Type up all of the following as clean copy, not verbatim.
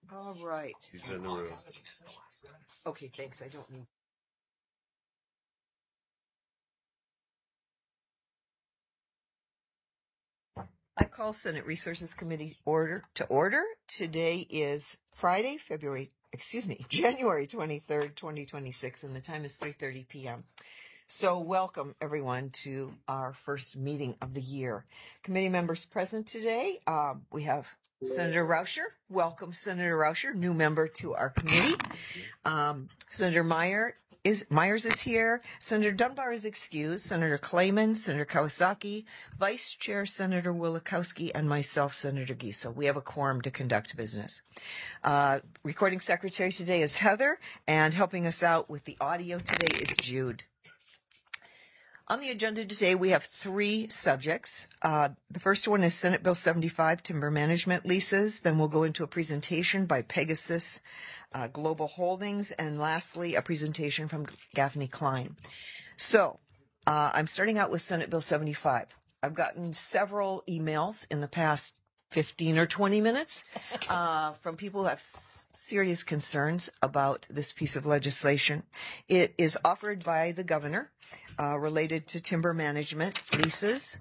All right. He's in the room. Okay, thanks. I don't need. I call Senate Resources Committee to order. Today is Friday, January 23rd, 2026, and the time is 3:30 p.m. So welcome everyone to our first meeting of the year. Committee members present today. We have Senator Rauscher. Welcome, Senator Rauscher, new member to our committee. Senator Myers is here. Senator Dunbar is excused. Senator Clayman, Senator Kawasaki, Vice Chair Senator Wielechowski, and myself, Senator Giesel. We have a quorum to conduct business. Recording secretary today is Heather, and helping us out with the audio today is Jude. On the agenda today, we have three subjects. The first one is Senate Bill 75, timber management leases. Then we'll go into a presentation by Pegasus Global Holdings. And lastly, a presentation from Gaffney Klein. So I'm starting out with Senate Bill 75. I've gotten several emails in the past 15 or 20 minutes from people who have serious concerns about this piece of legislation. It is offered by the governor related to timber management leases.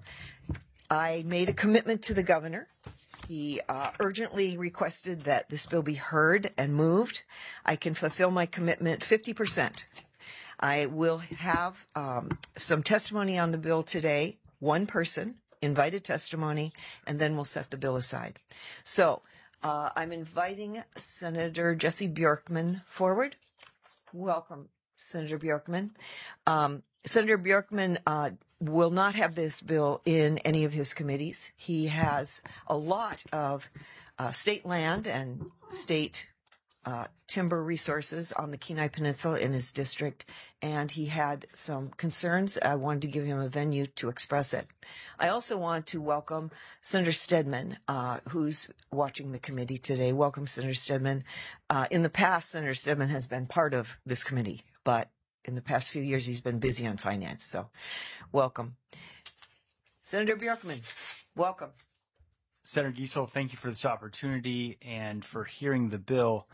I made a commitment to the governor. He urgently requested that this bill be heard and moved. I can fulfill my commitment 50%. I will have some testimony on the bill today, one person, invited testimony, and then we'll set the bill aside. So I'm inviting Senator Jesse Bjorkman forward. Welcome, Senator Bjorkman. Senator Bjorkman will not have this bill in any of his committees. He has a lot of state land and state timber resources on the Kenai Peninsula in his district, and he had some concerns. I wanted to give him a venue to express it. I also want to welcome Senator Stedman, who's watching the committee today. Welcome, Senator Stedman. In the past, Senator Stedman has been part of this committee, but in the past few years, he's been busy on finance, so welcome. Senator Bjorkman, welcome. Senator Giesel, thank you for this opportunity and for hearing the bill.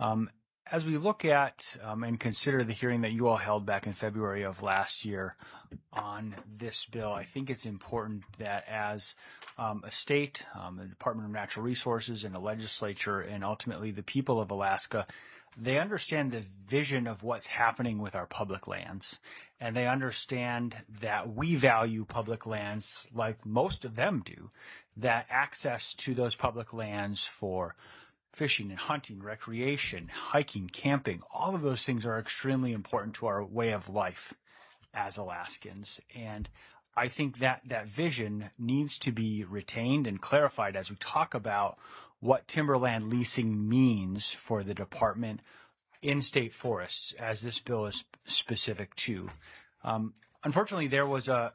As we look at and consider the hearing that you all held back in February of last year on this bill, I think it's important that as a state, the Department of Natural Resources and the legislature and ultimately the people of Alaska, they understand the vision of what's happening with our public lands, and they understand that we value public lands like most of them do, that access to those public lands for fishing and hunting, recreation, hiking, camping, all of those things are extremely important to our way of life as Alaskans. And I think that that vision needs to be retained and clarified as we talk about what timberland leasing means for the department in state forests, as this bill is specific to. Unfortunately, there was a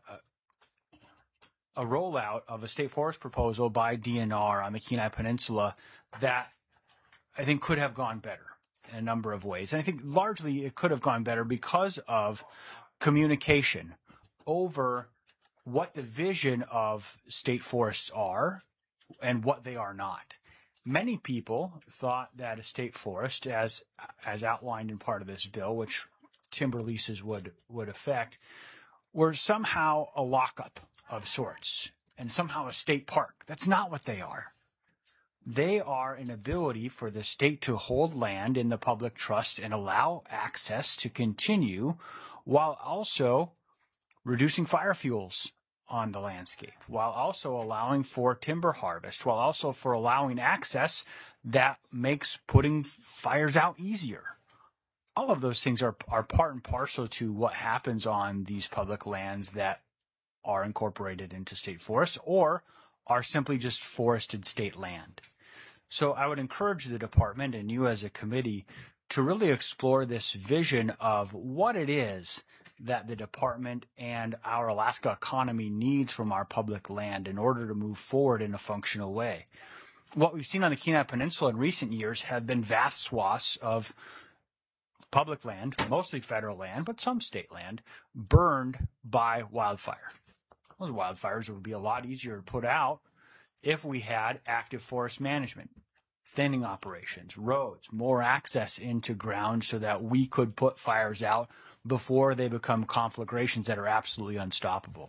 rollout of a state forest proposal by DNR on the Kenai Peninsula that I think could have gone better in a number of ways. And I think largely it could have gone better because of communication over what the vision of state forests are and what they are not. Many people thought that a state forest, as outlined in part of this bill, which timber leases would affect, were somehow a lockup of sorts and somehow a state park. That's not what they are. They are an ability for the state to hold land in the public trust and allow access to continue while also reducing fire fuels on the landscape, while also allowing for timber harvest, while also for allowing access that makes putting fires out easier. All of those things are part and parcel to what happens on these public lands that are incorporated into state forests or are simply just forested state land. So I would encourage the department and you as a committee to really explore this vision of what it is that the department and our Alaska economy needs from our public land in order to move forward in a functional way. What we've seen on the Kenai Peninsula in recent years have been vast swaths of public land, mostly federal land, but some state land, burned by wildfire. Those wildfires would be a lot easier to put out if we had active forest management. thinning operations, roads, more access into ground so that we could put fires out before they become conflagrations that are absolutely unstoppable.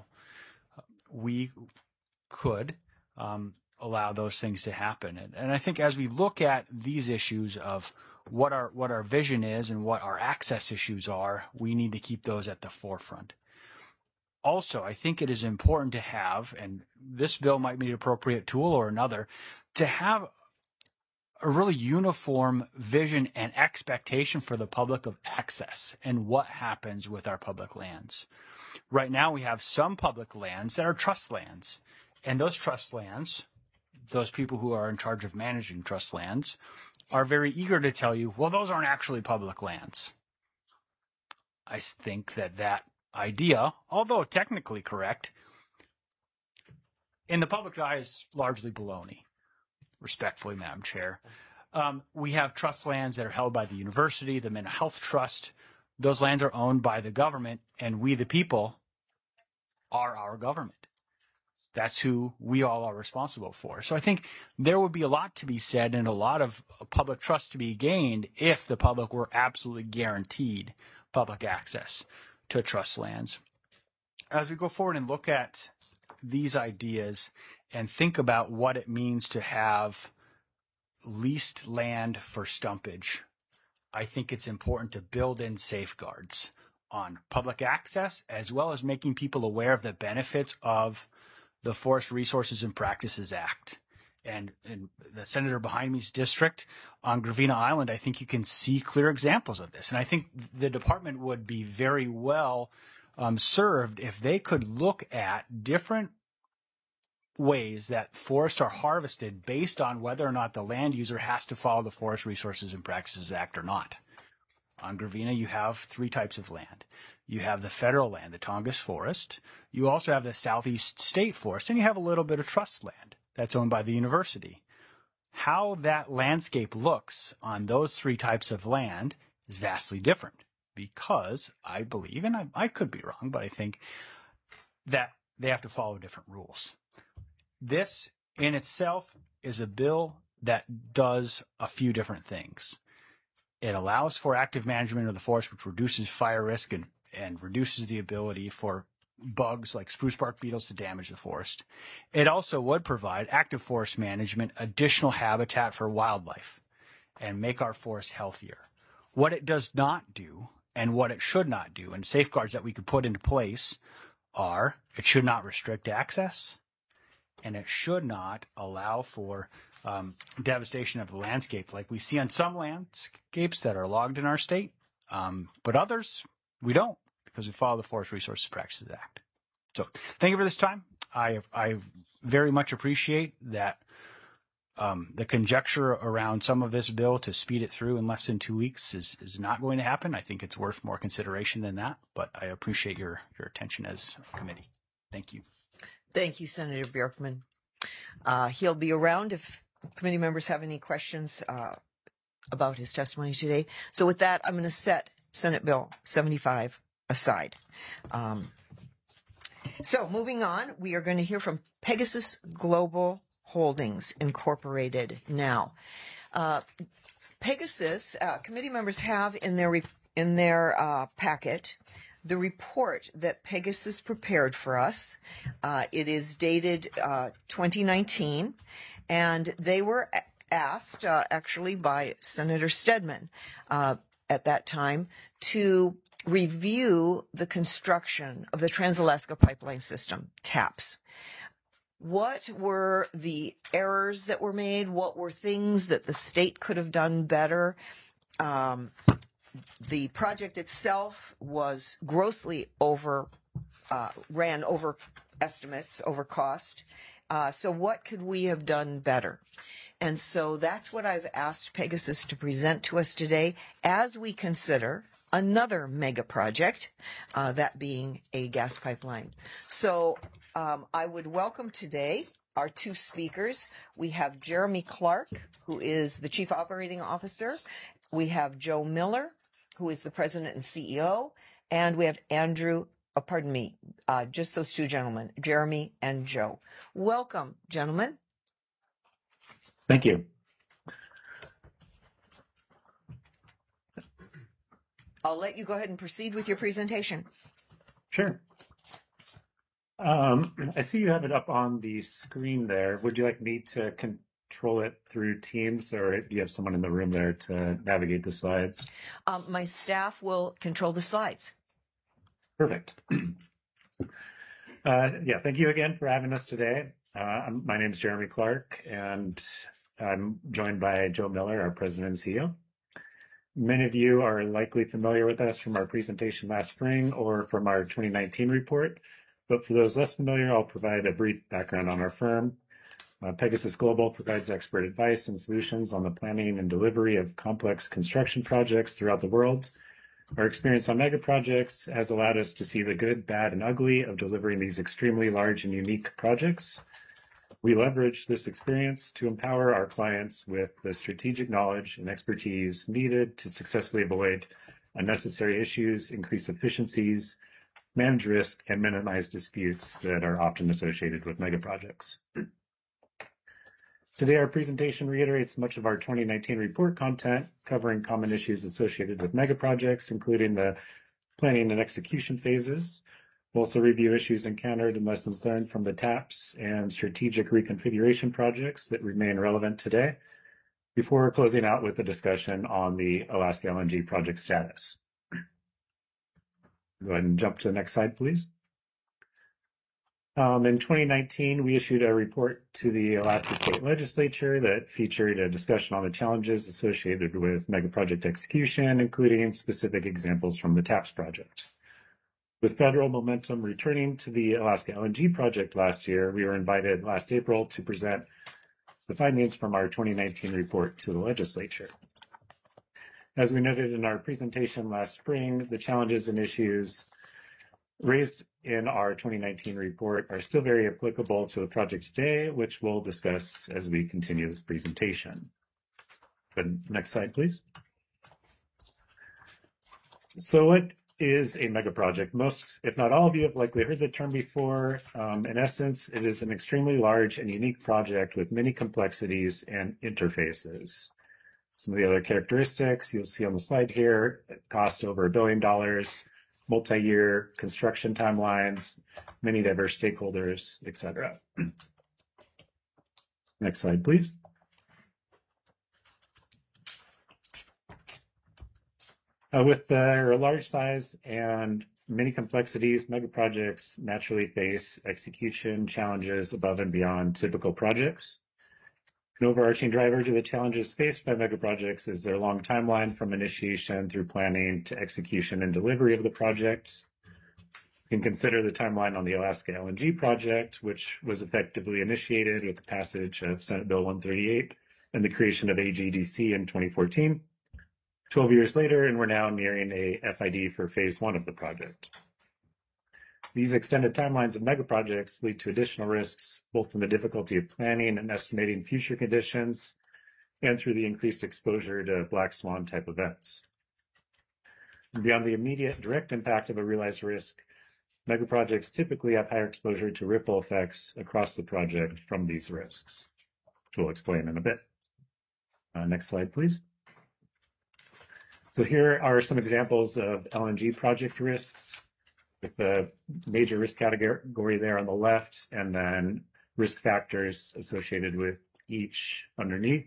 We could allow those things to happen. And I think as we look at these issues of what our vision is and what our access issues are, we need to keep those at the forefront. Also, I think it is important to have, and this bill might be an appropriate tool or another, to have a really uniform vision and expectation for the public of access and what happens with our public lands. Right now, we have some public lands that are trust lands. And those trust lands, those people who are in charge of managing trust lands, are very eager to tell you, well, those aren't actually public lands. I think that idea, although technically correct, in the public eye is largely baloney. Respectfully, Madam Chair. We have trust lands that are held by the university, the Mental Health Trust. Those lands are owned by the government, and we, the people, are our government. That's who we all are responsible for. So I think there would be a lot to be said and a lot of public trust to be gained if the public were absolutely guaranteed public access to trust lands. As we go forward and look at these ideas and think about what it means to have leased land for stumpage, I think it's important to build in safeguards on public access as well as making people aware of the benefits of the Forest Resources and Practices Act. And in the senator behind me's district on Gravina Island, I think you can see clear examples of this. And I think the department would be very well served if they could look at different ways that forests are harvested based on whether or not the land user has to follow the Forest Resources and Practices Act or not. On Gravina, you have three types of land. You have the federal land, the Tongass Forest. You also have the Southeast State Forest, and you have a little bit of trust land that's owned by the university. How that landscape looks on those three types of land is vastly different because I believe, and I could be wrong, but I think that they have to follow different rules. This in itself is a bill that does a few different things. It allows for active management of the forest, which reduces fire risk and reduces the ability for bugs like spruce bark beetles to damage the forest. It also would provide active forest management, additional habitat for wildlife, and make our forests healthier. What it does not do and what it should not do, and safeguards that we could put into place, are it should not restrict access, and it should not allow for devastation of the landscape like we see on some landscapes that are logged in our state, but others we don't because we follow the Forest Resources Practices Act. So thank you for this time. I very much appreciate that the conjecture around some of this bill to speed it through in less than 2 weeks is not going to happen. I think it's worth more consideration than that, but I appreciate your attention as a committee. Thank you. Thank you, Senator Bjorkman. He'll be around if committee members have any questions about his testimony today. So with that, I'm going to set Senate Bill 75 aside. So moving on, we are going to hear from Pegasus Global Holdings Incorporated now. Pegasus, committee members have in their packet the report that Pegasus prepared for us. It is dated 2019, and they were asked, actually by Senator Stedman at that time, to review the construction of the Trans-Alaska Pipeline System, TAPS. What were the errors that were made? What were things that the state could have done better? The project itself was grossly ran over estimates, over cost. So what could we have done better? And so that's what I've asked Pegasus to present to us today as we consider another mega project, that being a gas pipeline. So I would welcome today our two speakers. We have Jeremy Clark, who is the Chief Operating Officer. We have Joe Miller, who is the President and CEO. And we have just those two gentlemen, Jeremy and Joe. Welcome, gentlemen. Thank you. I'll let you go ahead and proceed with your presentation. Sure. I see you have it up on the screen there. Would you like me to control it through Teams, or do you have someone in the room there to navigate the slides? My staff will control the slides. Perfect. Yeah, thank you again for having us today. My name is Jeremy Clark, and I'm joined by Joe Miller, our President and CEO. Many of you are likely familiar with us from our presentation last spring or from our 2019 report. But for those less familiar, I'll provide a brief background on our firm. Pegasus Global provides expert advice and solutions on the planning and delivery of complex construction projects throughout the world. Our experience on mega projects has allowed us to see the good, bad, and ugly of delivering these extremely large and unique projects. We leverage this experience to empower our clients with the strategic knowledge and expertise needed to successfully avoid unnecessary issues, increase efficiencies, manage risk, and minimize disputes that are often associated with mega projects. Today, our presentation reiterates much of our 2019 report content, covering common issues associated with mega projects, including the planning and execution phases. We'll also review issues encountered and lessons learned from the TAPS and strategic reconfiguration projects that remain relevant today, before closing out with a discussion on the Alaska LNG project status. Go ahead and jump to the next slide, please. In 2019, we issued a report to the Alaska State Legislature that featured a discussion on the challenges associated with mega project execution, including specific examples from the TAPS project. With federal momentum returning to the Alaska LNG project last year, we were invited last April to present the findings from our 2019 report to the legislature. As we noted in our presentation last spring, the challenges and issues raised in our 2019 report are still very applicable to the project today, which we'll discuss as we continue this presentation. But next slide, please. So what is a mega project? Most, if not all of you, have likely heard the term before. In essence, it is an extremely large and unique project with many complexities and interfaces. Some of the other characteristics you'll see on the slide here: it cost over $1 billion, multi-year construction timelines, many diverse stakeholders, etc. Next slide, please. With their large size and many complexities, mega projects naturally face execution challenges above and beyond typical projects. An overarching driver to the challenges faced by mega projects is their long timeline from initiation through planning to execution and delivery of the projects. You can consider the timeline on the Alaska LNG project, which was effectively initiated with the passage of Senate Bill 138 and the creation of AGDC in 2014. 12 years later, and we're now nearing a FID for phase one of the project. These extended timelines of mega projects lead to additional risks, both in the difficulty of planning and estimating future conditions, and through the increased exposure to black swan type events. And beyond the immediate direct impact of a realized risk, mega projects typically have higher exposure to ripple effects across the project from these risks, which we'll explain in a bit. Next slide, please. So here are some examples of LNG project risks, with the major risk category there on the left, and then risk factors associated with each underneath.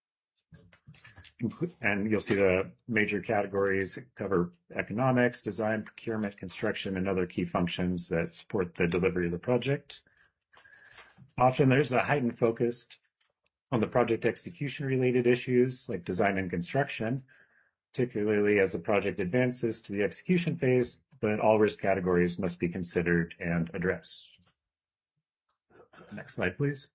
And you'll see the major categories cover economics, design, procurement, construction, and other key functions that support the delivery of the project. Often there's a heightened focus on the project execution-related issues like design and construction, particularly as the project advances to the execution phase, but all risk categories must be considered and addressed. Next slide, please.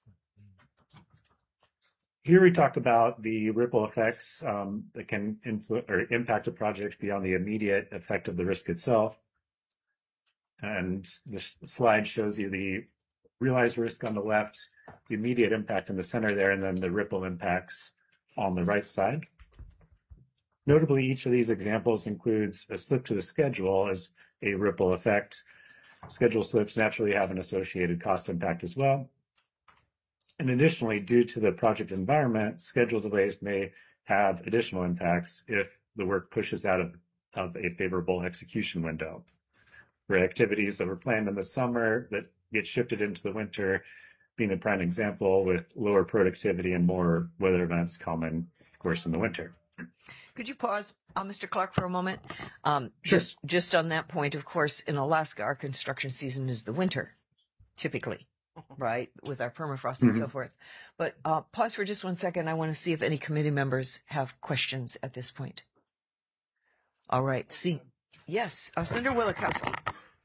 Here we talk about the ripple effects that can impact a project beyond the immediate effect of the risk itself. And this slide shows you the realized risk on the left, the immediate impact in the center there, and then the ripple impacts on the right side. Notably, each of these examples includes a slip to the schedule as a ripple effect. Schedule slips naturally have an associated cost impact as well. And additionally, due to the project environment, schedule delays may have additional impacts if the work pushes out of of a favorable execution window. For activities that were planned in the summer that get shifted into the winter, being a prime example, with lower productivity and more weather events common, of course, in the winter. Could you pause, Mr. Clark, for a moment? Sure. Just on that point, of course, in Alaska, our construction season is the winter, typically, right, with our permafrost and so forth. But pause for just 1 second. I want to see if any committee members have questions at this point. All right. Yes, Senator Wielechowski.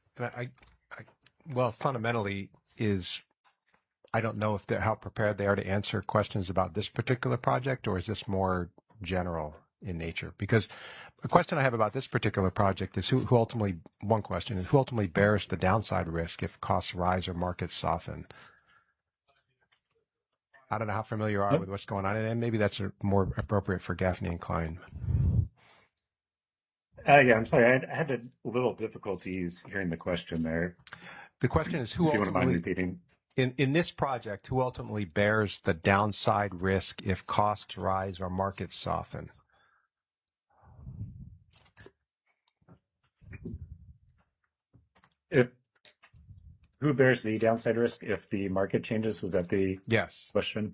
Well, fundamentally I don't know if how prepared they are to answer questions about this particular project, or is this more general in nature? Because a question I have about this particular project is who ultimately bears the downside risk if costs rise or markets soften? I don't know how familiar you are with what's going on, and maybe that's more appropriate for Gaffney and Klein. Yeah, I'm sorry. I had a little difficulties hearing the question there. The question is who if you wouldn't mind ultimately, repeating. in this project, who ultimately bears the downside risk if costs rise or markets soften? Who bears the downside risk if the market changes? Was that the Yes. question?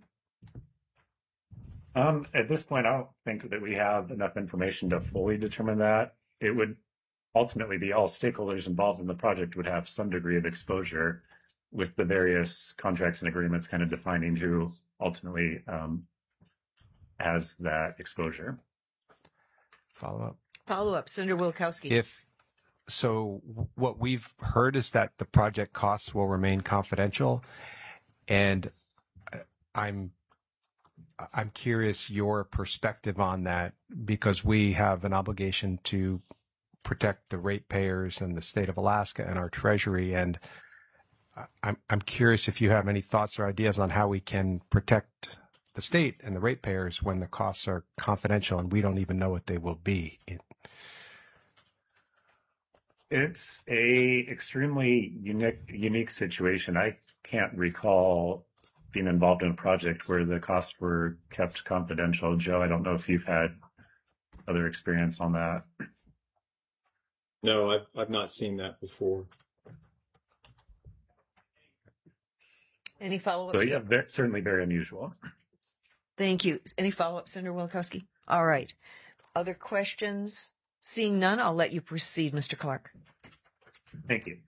At this point, I don't think that we have enough information to fully determine that. It would ultimately be all stakeholders involved in the project would have some degree of exposure, with the various contracts and agreements kind of defining who ultimately has that exposure. Follow Follow-up, Senator Wielechowski. So what we've heard is that the project costs will remain confidential, and I'm curious your perspective on that, because we have an obligation to protect the ratepayers and the state of Alaska and our treasury, and I'm curious if you have any thoughts or ideas on how we can protect the state and the ratepayers when the costs are confidential and we don't even know what they will be. It's a extremely unique situation. I can't recall being involved in a project where the costs were kept confidential. Joe, I don't know if you've had other experience on that. No, I've not seen that before. Any follow-up? So yeah, certainly very unusual. Thank you. Any follow-up, Senator Wielechowski? All right. Other questions? Seeing none, I'll let you proceed, Mr. Clark. Thank you.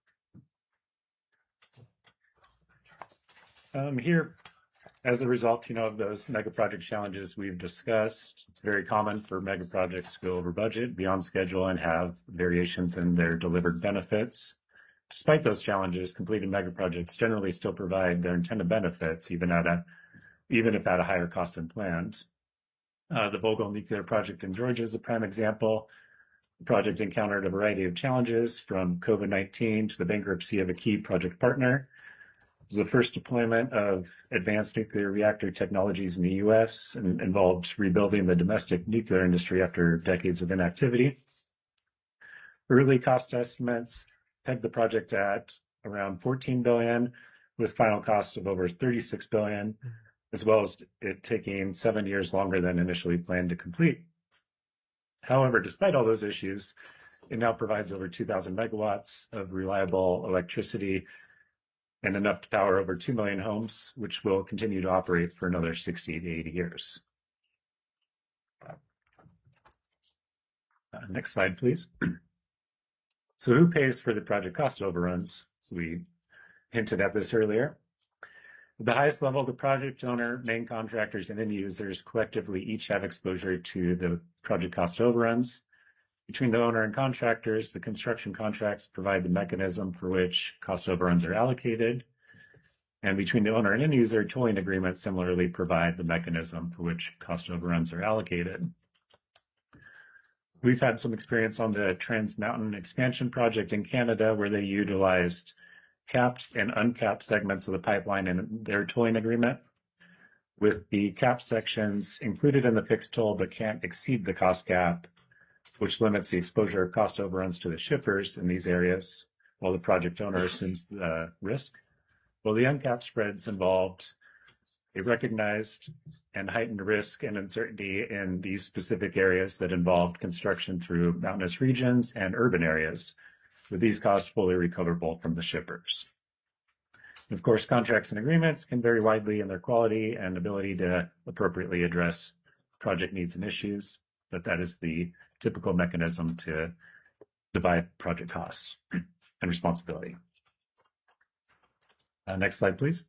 Here, as a result, of those mega project challenges we've discussed, it's very common for mega projects to go over budget, beyond schedule, and have variations in their delivered benefits. Despite those challenges, completed mega projects generally still provide their intended benefits, even if at a higher cost than planned. The Vogtle Nuclear Project in Georgia is a prime example. The project encountered a variety of challenges, from COVID-19 to the bankruptcy of a key project partner. It was the first deployment of advanced nuclear reactor technologies in the U.S. and involved rebuilding the domestic nuclear industry after decades of inactivity. Early cost estimates pegged the project at around $14 billion, with final cost of over $36 billion, as well as it taking 7 years longer than initially planned to complete. However, despite all those issues, it now provides over 2,000 megawatts of reliable electricity and enough to power over 2 million homes, which will continue to operate for another 60 to 80 years. Next slide, please. So who pays for the project cost overruns? So we hinted at this earlier. At the highest level, the project owner, main contractors, and end users collectively each have exposure to the project cost overruns. Between the owner and contractors, the construction contracts provide the mechanism for which cost overruns are allocated. And between the owner and end user, tolling agreements similarly provide the mechanism for which cost overruns are allocated. We've had some experience on the Trans Mountain expansion project in Canada, where they utilized capped and uncapped segments of the pipeline in their tolling agreement, with the capped sections included in the fixed toll but can't exceed the cost cap, which limits the exposure of cost overruns to the shippers in these areas, while the project owner assumes the risk. Well, the uncapped spreads involved a recognized and heightened risk and uncertainty in these specific areas that involved construction through mountainous regions and urban areas, with these costs fully recoverable from the shippers. Of course, contracts and agreements can vary widely in their quality and ability to appropriately address project needs and issues, but that is the typical mechanism to divide project costs and responsibility. Next slide, please.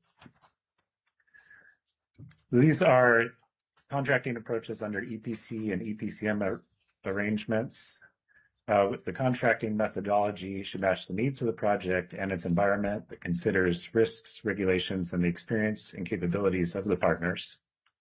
So these are contracting approaches under EPC and EPCM arrangements. The contracting methodology should match the needs of the project and its environment that considers risks, regulations, and the experience and capabilities of the partners.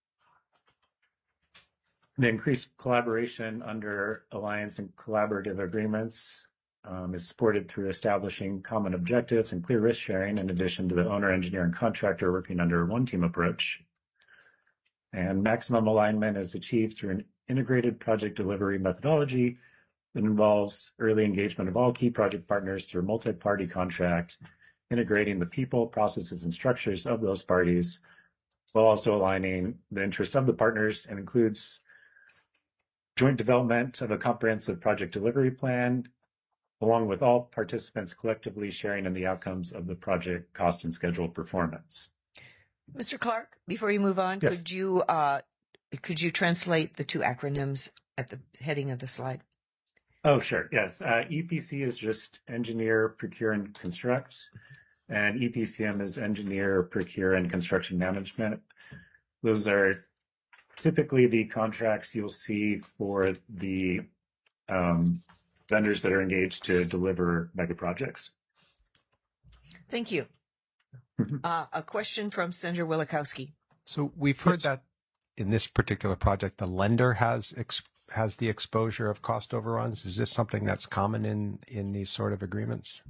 The increased collaboration under alliance and collaborative agreements is supported through establishing common objectives and clear risk sharing, in addition to the owner, engineer, and contractor working under a one-team approach. And maximum alignment is achieved through an integrated project delivery methodology that involves early engagement of all key project partners through a multi-party contract, integrating the people, processes, and structures of those parties, while also aligning the interests of the partners, and includes joint development of a comprehensive project delivery plan, along with all participants collectively sharing in the outcomes of the project cost and schedule performance. Mr. Clark, before you move on, Yes. could you translate the two acronyms at the heading of the slide? Oh, sure. Yes. EPC is just engineer, procure, and construct. And EPCM is engineer, procure, and construction management. Those are typically the contracts you'll see for the vendors that are engaged to deliver mega projects. Thank you. A question from Senator Wielechowski. So we've heard that in this particular project, the lender has the exposure of cost overruns. Is this something that's common in these sort of agreements?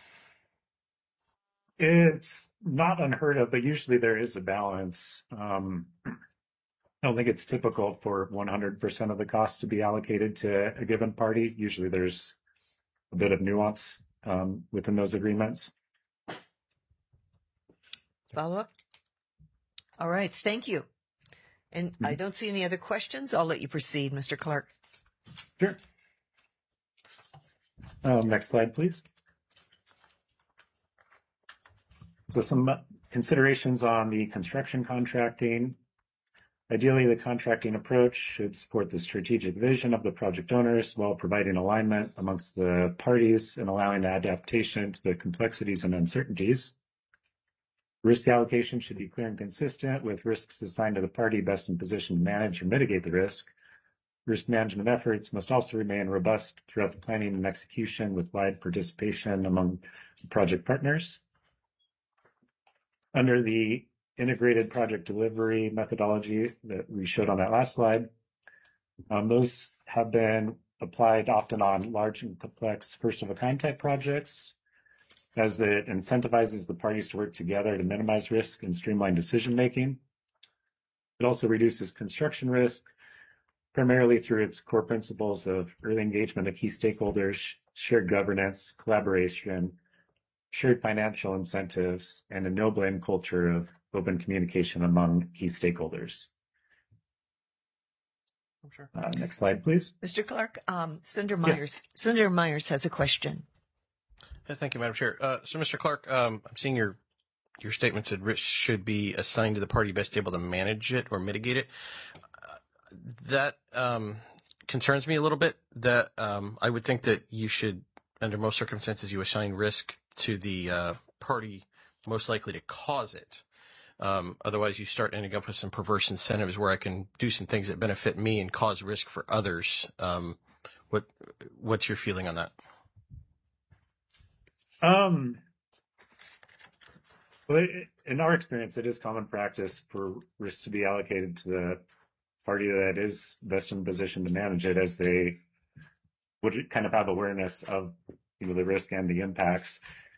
It's not unheard of, but usually there is a balance. I don't think it's typical for 100% of the cost to be allocated to a given party. Usually there's a bit of nuance within those agreements. Follow up? All right. Thank you. And I don't see any other questions. I'll let you proceed, Mr. Clark. Sure. Next slide, please. So some considerations on the construction contracting. Ideally, the contracting approach should support the strategic vision of the project owners while providing alignment amongst the parties and allowing adaptation to the complexities and uncertainties. Risk allocation should be clear and consistent with risks assigned to the party best in position to manage or mitigate the risk. Risk management efforts must also remain robust throughout the planning and execution with wide participation among project partners. Under the integrated project delivery methodology that we showed on that last slide, those have been applied often on large and complex first-of-a-kind type projects, as it incentivizes the parties to work together to minimize risk and streamline decision-making. It also reduces construction risk, primarily through its core principles of early engagement of key stakeholders, shared governance, collaboration, shared financial incentives, and a no-blame culture of open communication among key stakeholders. Sure. Next slide, please. Mr. Clark, Senator Myers. Yes. Senator Myers has a question. Thank you, Madam Chair. So, Mr. Clark, I'm seeing your statement said risk should be assigned to the party best able to manage it or mitigate it. That concerns me a little bit. That I would think that you should, under most circumstances, you assign risk to the party most likely to cause it. Otherwise, you start ending up with some perverse incentives where I can do some things that benefit me and cause risk for others. What's your feeling on that? Well, in our experience, it is common practice for risk to be allocated to the party that is best in position to manage it, as they would kind of have awareness of the risk and the impacts.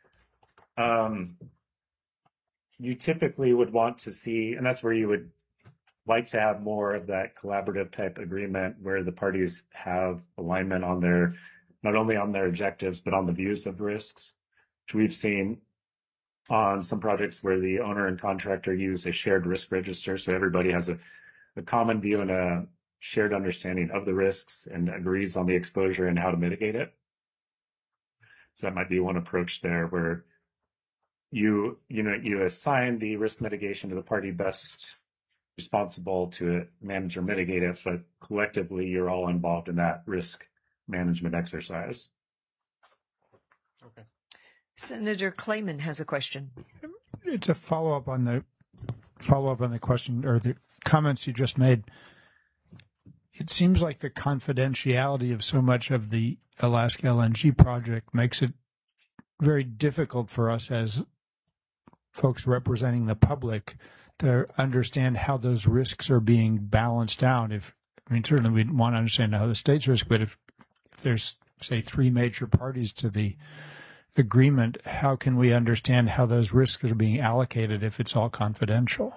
You typically would want to see, and that's where you would like to have more of that collaborative type agreement where the parties have alignment on not only on their objectives, but on the views of risks, which we've seen on some projects where the owner and contractor use a shared risk register. So everybody has a common view and a shared understanding of the risks and agrees on the exposure and how to mitigate it. So that might be one approach there, where you assign the risk mitigation to the party best responsible to manage or mitigate it, but collectively you're all involved in that risk management exercise. Okay. Senator Clayman has a question. It's a follow-up on the question or the comments you just made. It seems like the confidentiality of so much of the Alaska LNG project makes it very difficult for us as folks representing the public to understand how those risks are being balanced out. Certainly we want to understand how the state's risk, but if there's, say, 3 major parties to the agreement, how can we understand how those risks are being allocated if it's all confidential?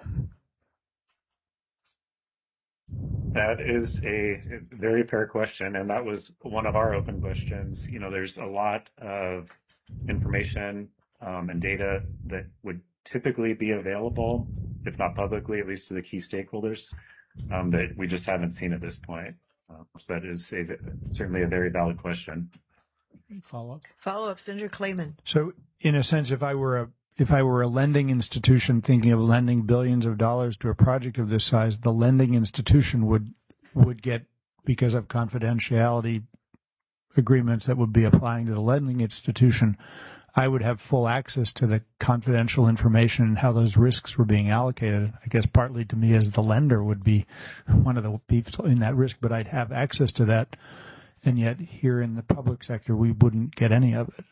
That is a very fair question, and that was one of our open questions. There's a lot of information and data that would typically be available, if not publicly, at least to the key stakeholders, that we just haven't seen at this point. So that is certainly a very valid question. Follow-up, Senator Clayman. So, in a sense, if I were a lending institution thinking of lending billions of dollars to a project of this size, the lending institution would get, because of confidentiality agreements that would be applying to the lending institution, I would have full access to the confidential information and how those risks were being allocated. I guess partly to me as the lender would be one of the people in that risk, but I'd have access to that. And yet here in the public sector, we wouldn't get any of it.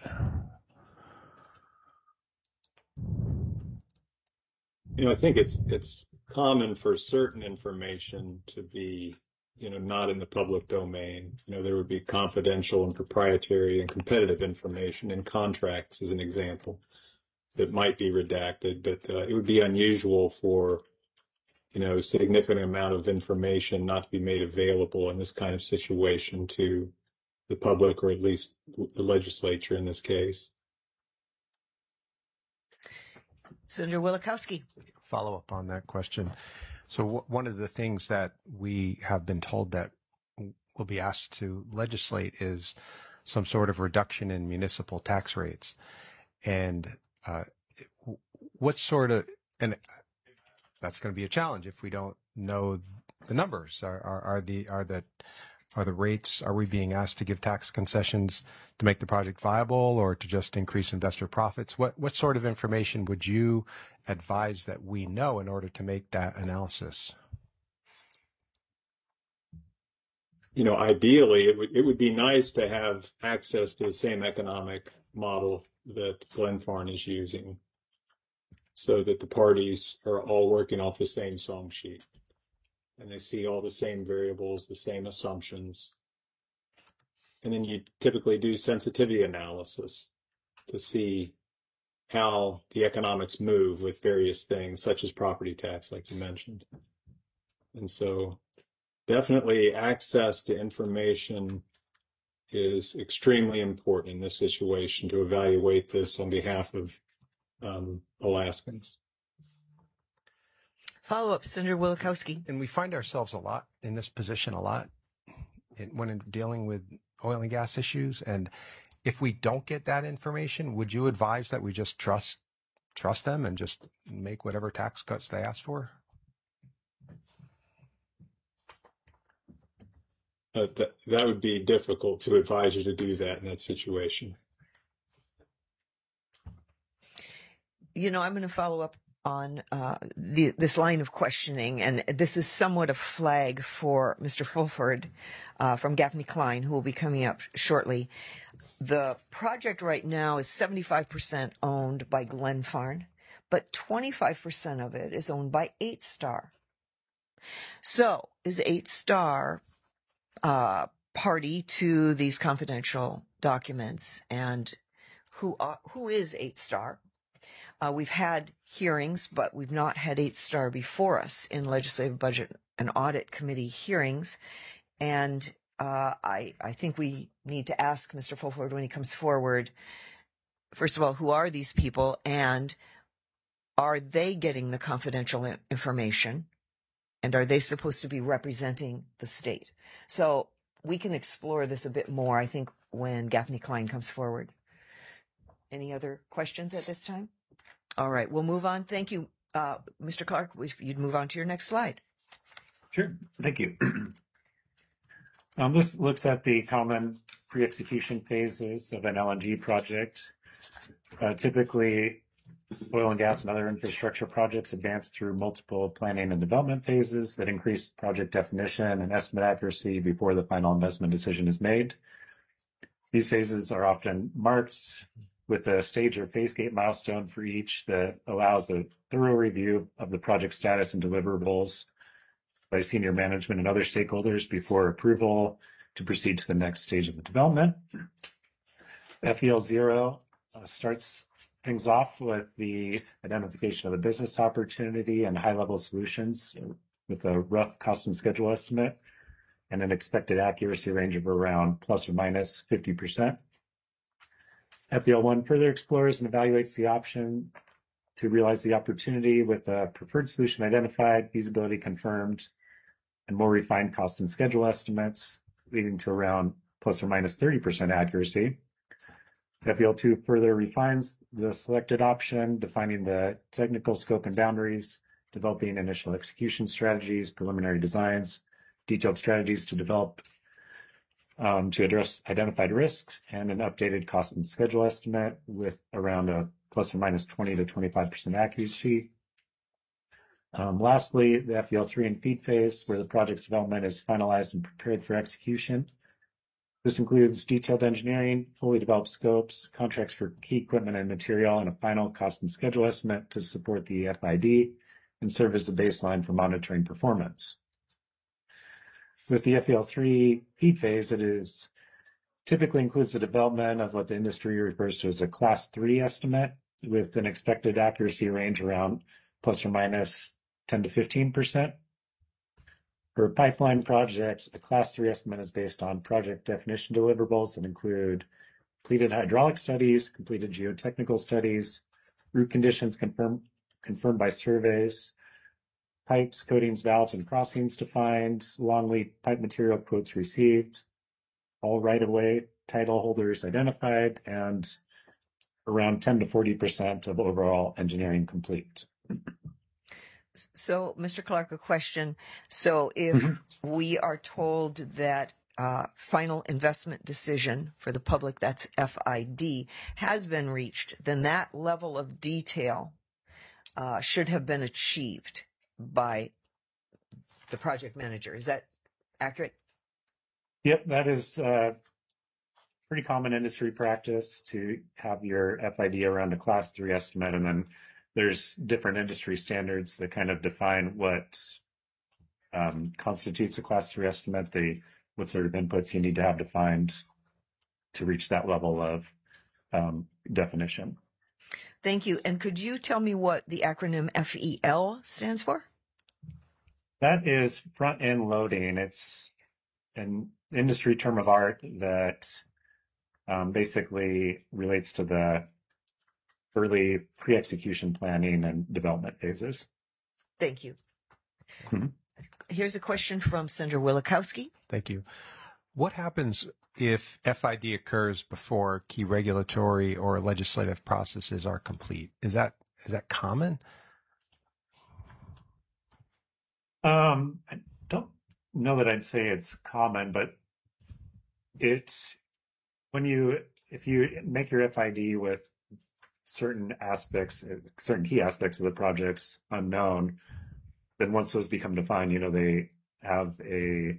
I think it's common for certain information to be, not in the public domain. There would be confidential and proprietary and competitive information in contracts, as an example, that might be redacted, but it would be unusual for, a significant amount of information not to be made available in this kind of situation to the public, or at least the legislature in this case. Senator Wielechowski. Follow up on that question. So one of the things that we have been told that we'll be asked to legislate is some sort of reduction in municipal tax rates. And what sort of, and that's going to be a challenge if we don't know the numbers. Are the rates, are we being asked to give tax concessions to make the project viable or to just increase investor profits? What sort of information would you advise that we know in order to make that analysis? Ideally, it would be nice to have access to the same economic model that Glenfarne is using, so that the parties are all working off the same song sheet and they see all the same variables, the same assumptions. And then you typically do sensitivity analysis to see how the economics move with various things, such as property tax, like you mentioned. And so definitely access to information is extremely important in this situation to evaluate this on behalf of Alaskans. Follow-up, Senator Wielechowski. And we find ourselves a lot in this position when dealing with oil and gas issues. And if we don't get that information, would you advise that we just trust them and just make whatever tax cuts they ask for? That would be difficult to advise you to do that in that situation. I'm going to follow up on this line of questioning, and this is somewhat a flag for Mr. Fulford from Gaffney Klein, who will be coming up shortly. The project right now is 75% owned by Glenfarne, but 25% of it is owned by 8 Star. So is 8 Star party to these confidential documents, and who is 8 Star? We've had hearings, but we've not had 8 Star before us in Legislative Budget and Audit Committee hearings. And I think we need to ask Mr. Fulford when he comes forward first of all, who are these people, and are they getting the confidential information, and are they supposed to be representing the state? So we can explore this a bit more, I think, when Gaffney Klein comes forward. Any other questions at this time? All right, we'll move on. Thank you, Mr. Clark. If you'd move on to your next slide. Sure. Thank you. This looks at the common pre-execution phases of an LNG project. Typically, oil and gas and other infrastructure projects advance through multiple planning and development phases that increase project definition and estimate accuracy before the final investment decision is made. These phases are often marked with a stage or phase gate milestone for each that allows a thorough review of the project status and deliverables by senior management and other stakeholders before approval to proceed to the next stage of the development. FEL 0 starts things off with the identification of the business opportunity and high-level solutions with a rough cost and schedule estimate and an expected accuracy range of around plus or minus 50%. FEL 1 further explores and evaluates the option to realize the opportunity with a preferred solution identified, feasibility confirmed, and more refined cost and schedule estimates, leading to around plus or minus 30% accuracy. FEL 2 further refines the selected option, defining the technical scope and boundaries, developing initial execution strategies, preliminary designs, detailed strategies to develop to address identified risks, and an updated cost and schedule estimate with around a plus or minus 20 to 25% accuracy. Lastly, the FEL 3 and FEED phase, where the project's development is finalized and prepared for execution. This includes detailed engineering, fully developed scopes, contracts for key equipment and material, and a final cost and schedule estimate to support the FID and serve as the baseline for monitoring performance. With the FEL 3 FEED phase, it is typically includes the development of what the industry refers to as a Class 3 estimate, with an expected accuracy range around plus or minus 10 to 15%. For a pipeline project, a Class 3 estimate is based on project definition deliverables that include completed hydraulic studies, completed geotechnical studies, root conditions confirmed by surveys, pipes, coatings, valves, and crossings defined, long lead pipe material quotes received, all right-of-way title holders identified, and around 10 to 40% of overall engineering complete. So, Mr. Clark, a question. So if we are told that final investment decision for the public, that's FID, has been reached, then that level of detail should have been achieved by the project manager. Is that accurate? Yep, that is pretty common industry practice to have your FID around a Class 3 estimate, and then there's different industry standards that kind of define what constitutes a Class 3 estimate, what sort of inputs you need to have defined to reach that level of definition. Thank you. And could you tell me what the acronym FEL stands for? That is front-end loading. It's an industry term of art that basically relates to the early pre-execution planning and development phases. Thank you. Mm-hmm. Here's a question from Senator Wielechowski. Thank you. What happens if FID occurs before key regulatory or legislative processes are complete? Is that common? I don't know that I'd say it's common, but if you make your FID with certain key aspects of the projects unknown, then once those become defined, they have a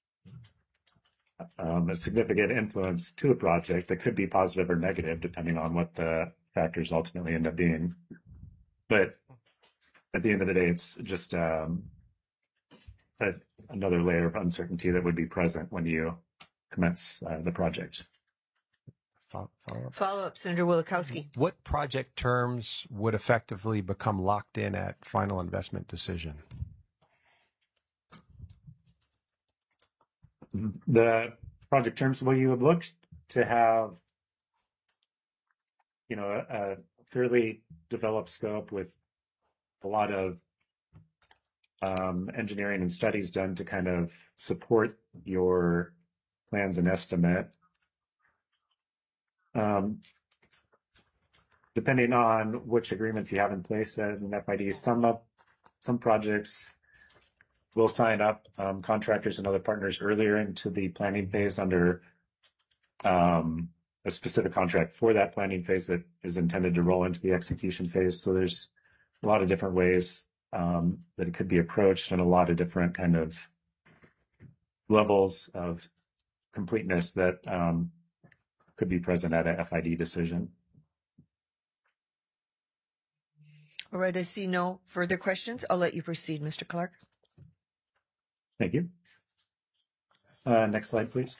significant influence to a project that could be positive or negative, depending on what the factors ultimately end up being. But at the end of the day, it's just another layer of uncertainty that would be present when you commence the project. Follow-up, Senator Wielechowski. What project terms would effectively become locked in at final investment decision? The project terms, well, you would look to have a fairly developed scope with a lot of engineering and studies done to kind of support your plans and estimate. Depending on which agreements you have in place at an FID, some projects will sign up contractors and other partners earlier into the planning phase under a specific contract for that planning phase that is intended to roll into the execution phase. So there's a lot of different ways that it could be approached, and a lot of different kind of levels of completeness that could be present at a FID decision. All right, I see no further questions. I'll let you proceed, Mr. Clark. Thank you. Next slide, please.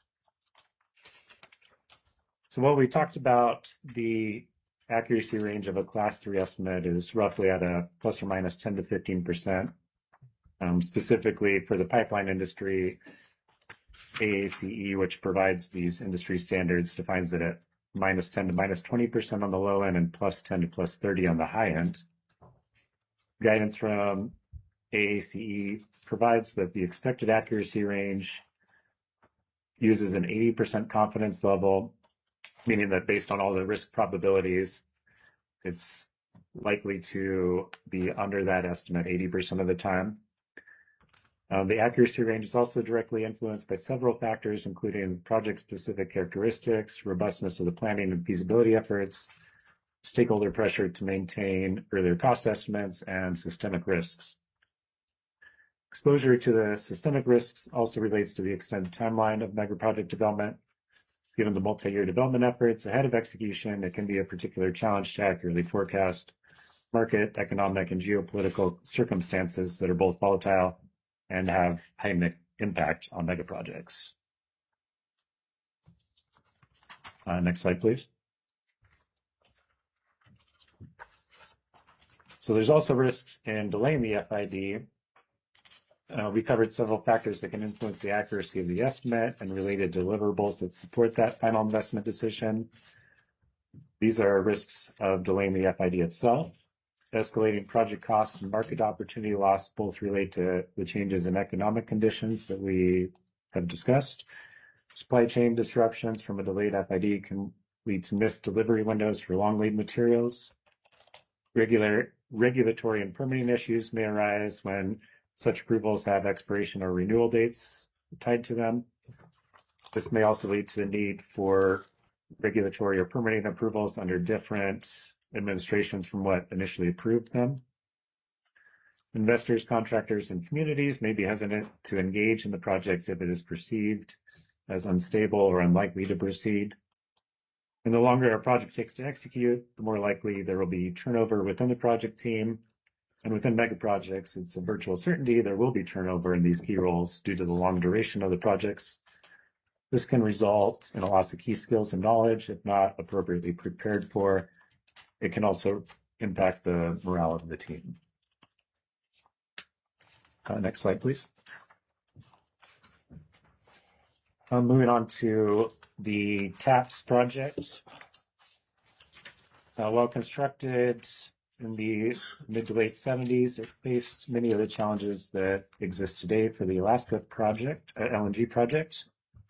So what we talked about, the accuracy range of a class 3 estimate is roughly at a plus or minus 10 to 15%. Specifically for the pipeline industry, AACE, which provides these industry standards, defines it at minus 10 to minus 20% on the low end and plus 10 to plus 30 on the high end. Guidance from AACE provides that the expected accuracy range uses an 80% confidence level, meaning that based on all the risk probabilities, it's likely to be under that estimate 80% of the time. The accuracy range is also directly influenced by several factors, including project-specific characteristics, robustness of the planning and feasibility efforts, stakeholder pressure to maintain earlier cost estimates, and systemic risks. Exposure to the systemic risks also relates to the extended timeline of megaproject development. Given the multi-year development efforts ahead of execution, it can be a particular challenge to accurately forecast market, economic, and geopolitical circumstances that are both volatile and have high impact on megaprojects. Next slide, please. So there's also risks in delaying the FID. We covered several factors that can influence the accuracy of the estimate and related deliverables that support that final investment decision. These are risks of delaying the FID itself. Escalating project costs and market opportunity loss both relate to the changes in economic conditions that we have discussed. Supply chain disruptions from a delayed FID can lead to missed delivery windows for long lead materials. Regulatory and permitting issues may arise when such approvals have expiration or renewal dates tied to them. This may also lead to the need for regulatory or permitting approvals under different administrations from what initially approved them. Investors, contractors, and communities may be hesitant to engage in the project if it is perceived as unstable or unlikely to proceed. And the longer a project takes to execute, the more likely there will be turnover within the project team. And within megaprojects, it's a virtual certainty there will be turnover in these key roles due to the long duration of the projects. This can result in a loss of key skills and knowledge if not appropriately prepared for. It can also impact the morale of the team. Next slide, please. Moving on to the TAPS project. Well constructed in the mid to late 70s, it faced many of the challenges that exist today for the Alaska project, LNG project.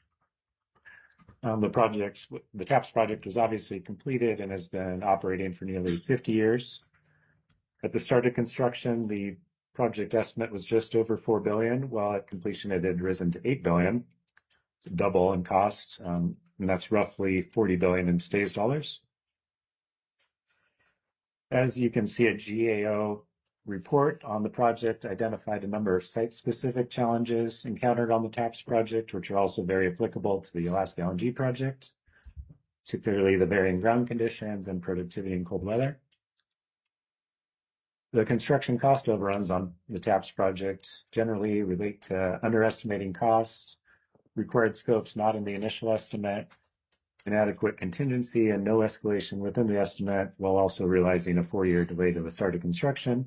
The TAPS project was obviously completed and has been operating for nearly 50 years. At the start of construction, the project estimate was just over $4 billion, while at completion it had risen to $8 billion. It's a double in cost, and that's roughly $40 billion in today's dollars. As you can see, a GAO report on the project identified a number of site-specific challenges encountered on the TAPS project, which are also very applicable to the Alaska LNG project, particularly the varying ground conditions and productivity in cold weather. The construction cost overruns on the TAPS project generally relate to underestimating costs, required scopes not in the initial estimate, inadequate contingency, and no escalation within the estimate, while also realizing a 4-year delay to the start of construction.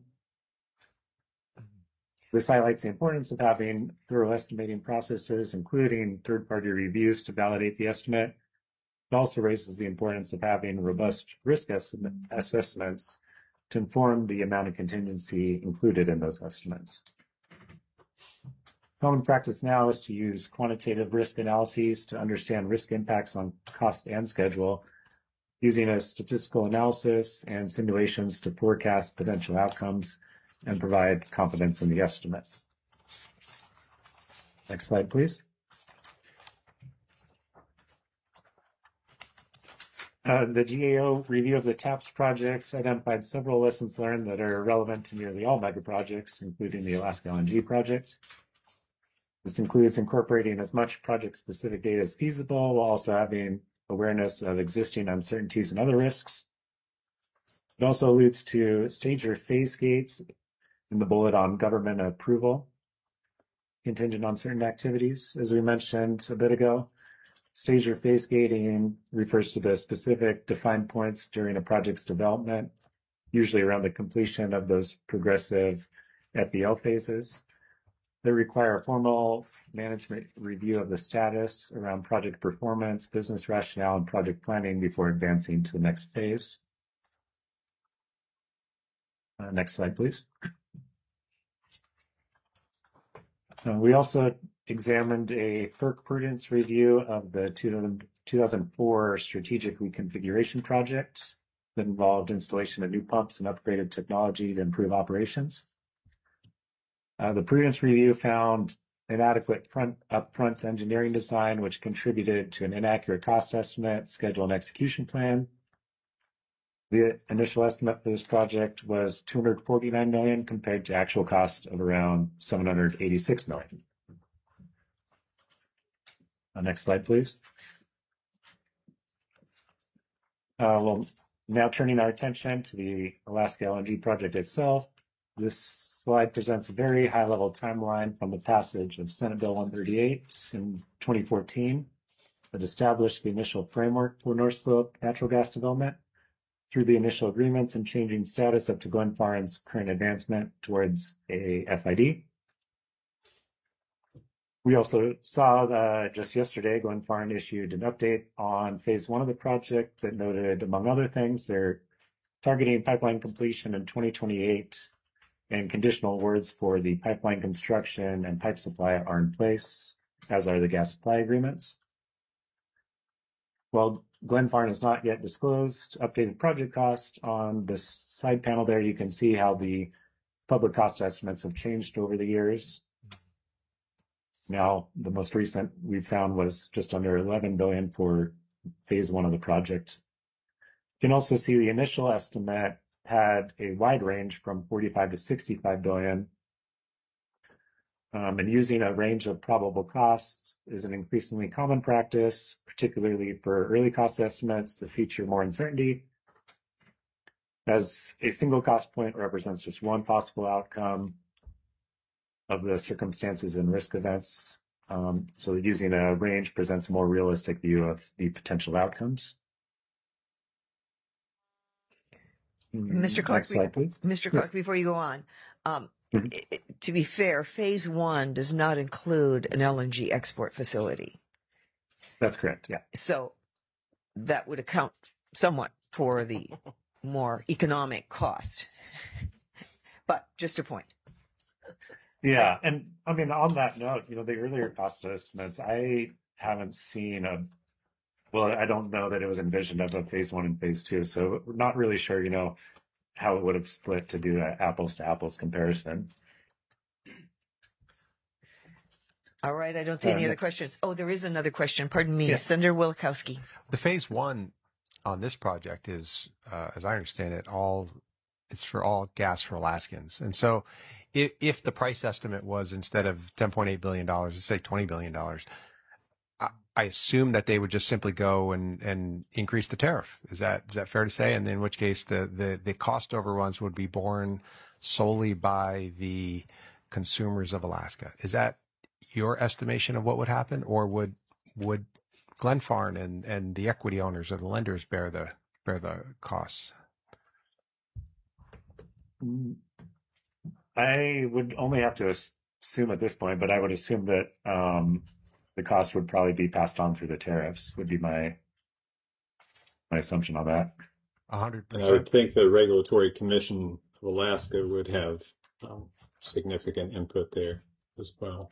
This highlights the importance of having thorough estimating processes, including third-party reviews to validate the estimate, It also raises the importance of having robust risk assessments to inform the amount of contingency included in those estimates. Common practice now is to use quantitative risk analyses to understand risk impacts on cost and schedule, using a statistical analysis and simulations to forecast potential outcomes and provide confidence in the estimate. Next slide, please. The GAO review of the TAPS projects identified several lessons learned that are relevant to nearly all mega projects, including the Alaska LNG project. This includes incorporating as much project-specific data as feasible, while also having awareness of existing uncertainties and other risks. It also alludes to stage or phase gates in the bullet on government approval, contingent on certain activities. As we mentioned a bit ago, stage or phase gating refers to the specific defined points during a project's development, usually around the completion of those progressive FEL phases. They require a formal management review of the status around project performance, business rationale, and project planning before advancing to the next phase. Next slide, please. We also examined a FERC prudence review of the 2004 strategic reconfiguration project that involved installation of new pumps and upgraded technology to improve operations. The prudence review found inadequate upfront engineering design, which contributed to an inaccurate cost estimate, schedule, and execution plan. The initial estimate for this project was $249 million compared to actual cost of around $786 million. Next slide, please. Well, now turning our attention to the Alaska LNG project itself. This slide presents a very high-level timeline from the passage of Senate Bill 138 in 2014 that established the initial framework for North Slope natural gas development through the initial agreements and changing status up to Glenfarne's current advancement towards a FID. We also saw just yesterday, Glenfarne issued an update on phase one of the project that noted, among other things, they're targeting pipeline completion in 2028 and conditional awards for the pipeline construction and pipe supply are in place, as are the gas supply agreements. While Glenfarne has not yet disclosed updated project cost, on this side panel there, you can see how the public cost estimates have changed over the years. Now, the most recent we found was just under $11 billion for phase one of the project. You can also see the initial estimate had a wide range from 45 to 65 billion. And using a range of probable costs is an increasingly common practice, particularly for early cost estimates that feature more uncertainty, as a single cost point represents just one possible outcome of the circumstances and risk events. So using a range presents a more realistic view of the potential outcomes. Mr. Clark, Next slide, please. Mr. Clark, Yes. before you go on, to be fair, phase one does not include an LNG export facility. That's correct, yeah. So that would account somewhat for the more economic cost. But just a point. Yeah, and I mean, on that note, the earlier cost estimates, I haven't seen I don't know that it was envisioned of a phase one and phase two, so we're not really sure, how it would have split to do an apples to apples comparison. All right, I don't see any other questions. Oh, there is another question. Pardon me, yeah. Senator Wielkowski. The phase one on this project is, as I understand it, it's for all gas for Alaskans. And so if the price estimate was instead of $10.8 billion, let's say $20 billion, I assume that they would just simply go and increase the tariff. Is that fair to say? And in which case the cost overruns would be borne solely by the consumers of Alaska. Is that your estimation of what would happen, or would Glenfarne and the equity owners or the lenders bear the costs? I would only have to assume at this point, but I would assume that the cost would probably be passed on through the tariffs, would be my my assumption on that. 100%. And I would think the Regulatory Commission of Alaska would have significant input there as well.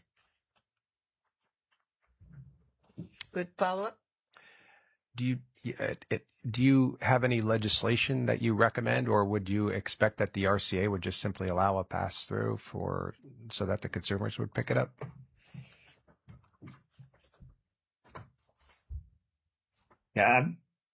Good follow-up? Do you have any legislation that you recommend, or would you expect that the RCA would just simply allow a pass through so that the consumers would pick it up? Yeah,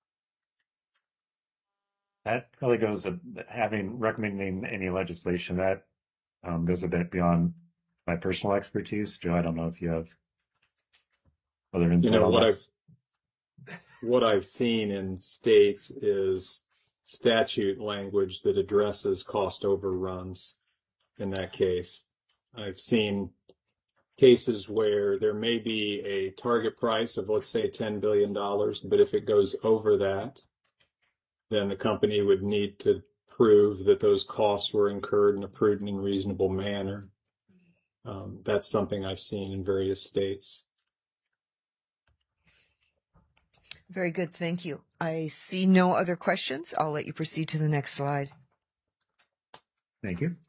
that probably goes recommending any legislation that goes a bit beyond my personal expertise. Joe, I don't know if you have other insight on that. What I've seen in states is statute language that addresses cost overruns in that case. I've seen cases where there may be a target price of, let's say, $10 billion, but if it goes over that, then the company would need to prove that those costs were incurred in a prudent and reasonable manner. That's something I've seen in various states. Very good. Thank you. I see no other questions. I'll let you proceed to the next slide. Thank you.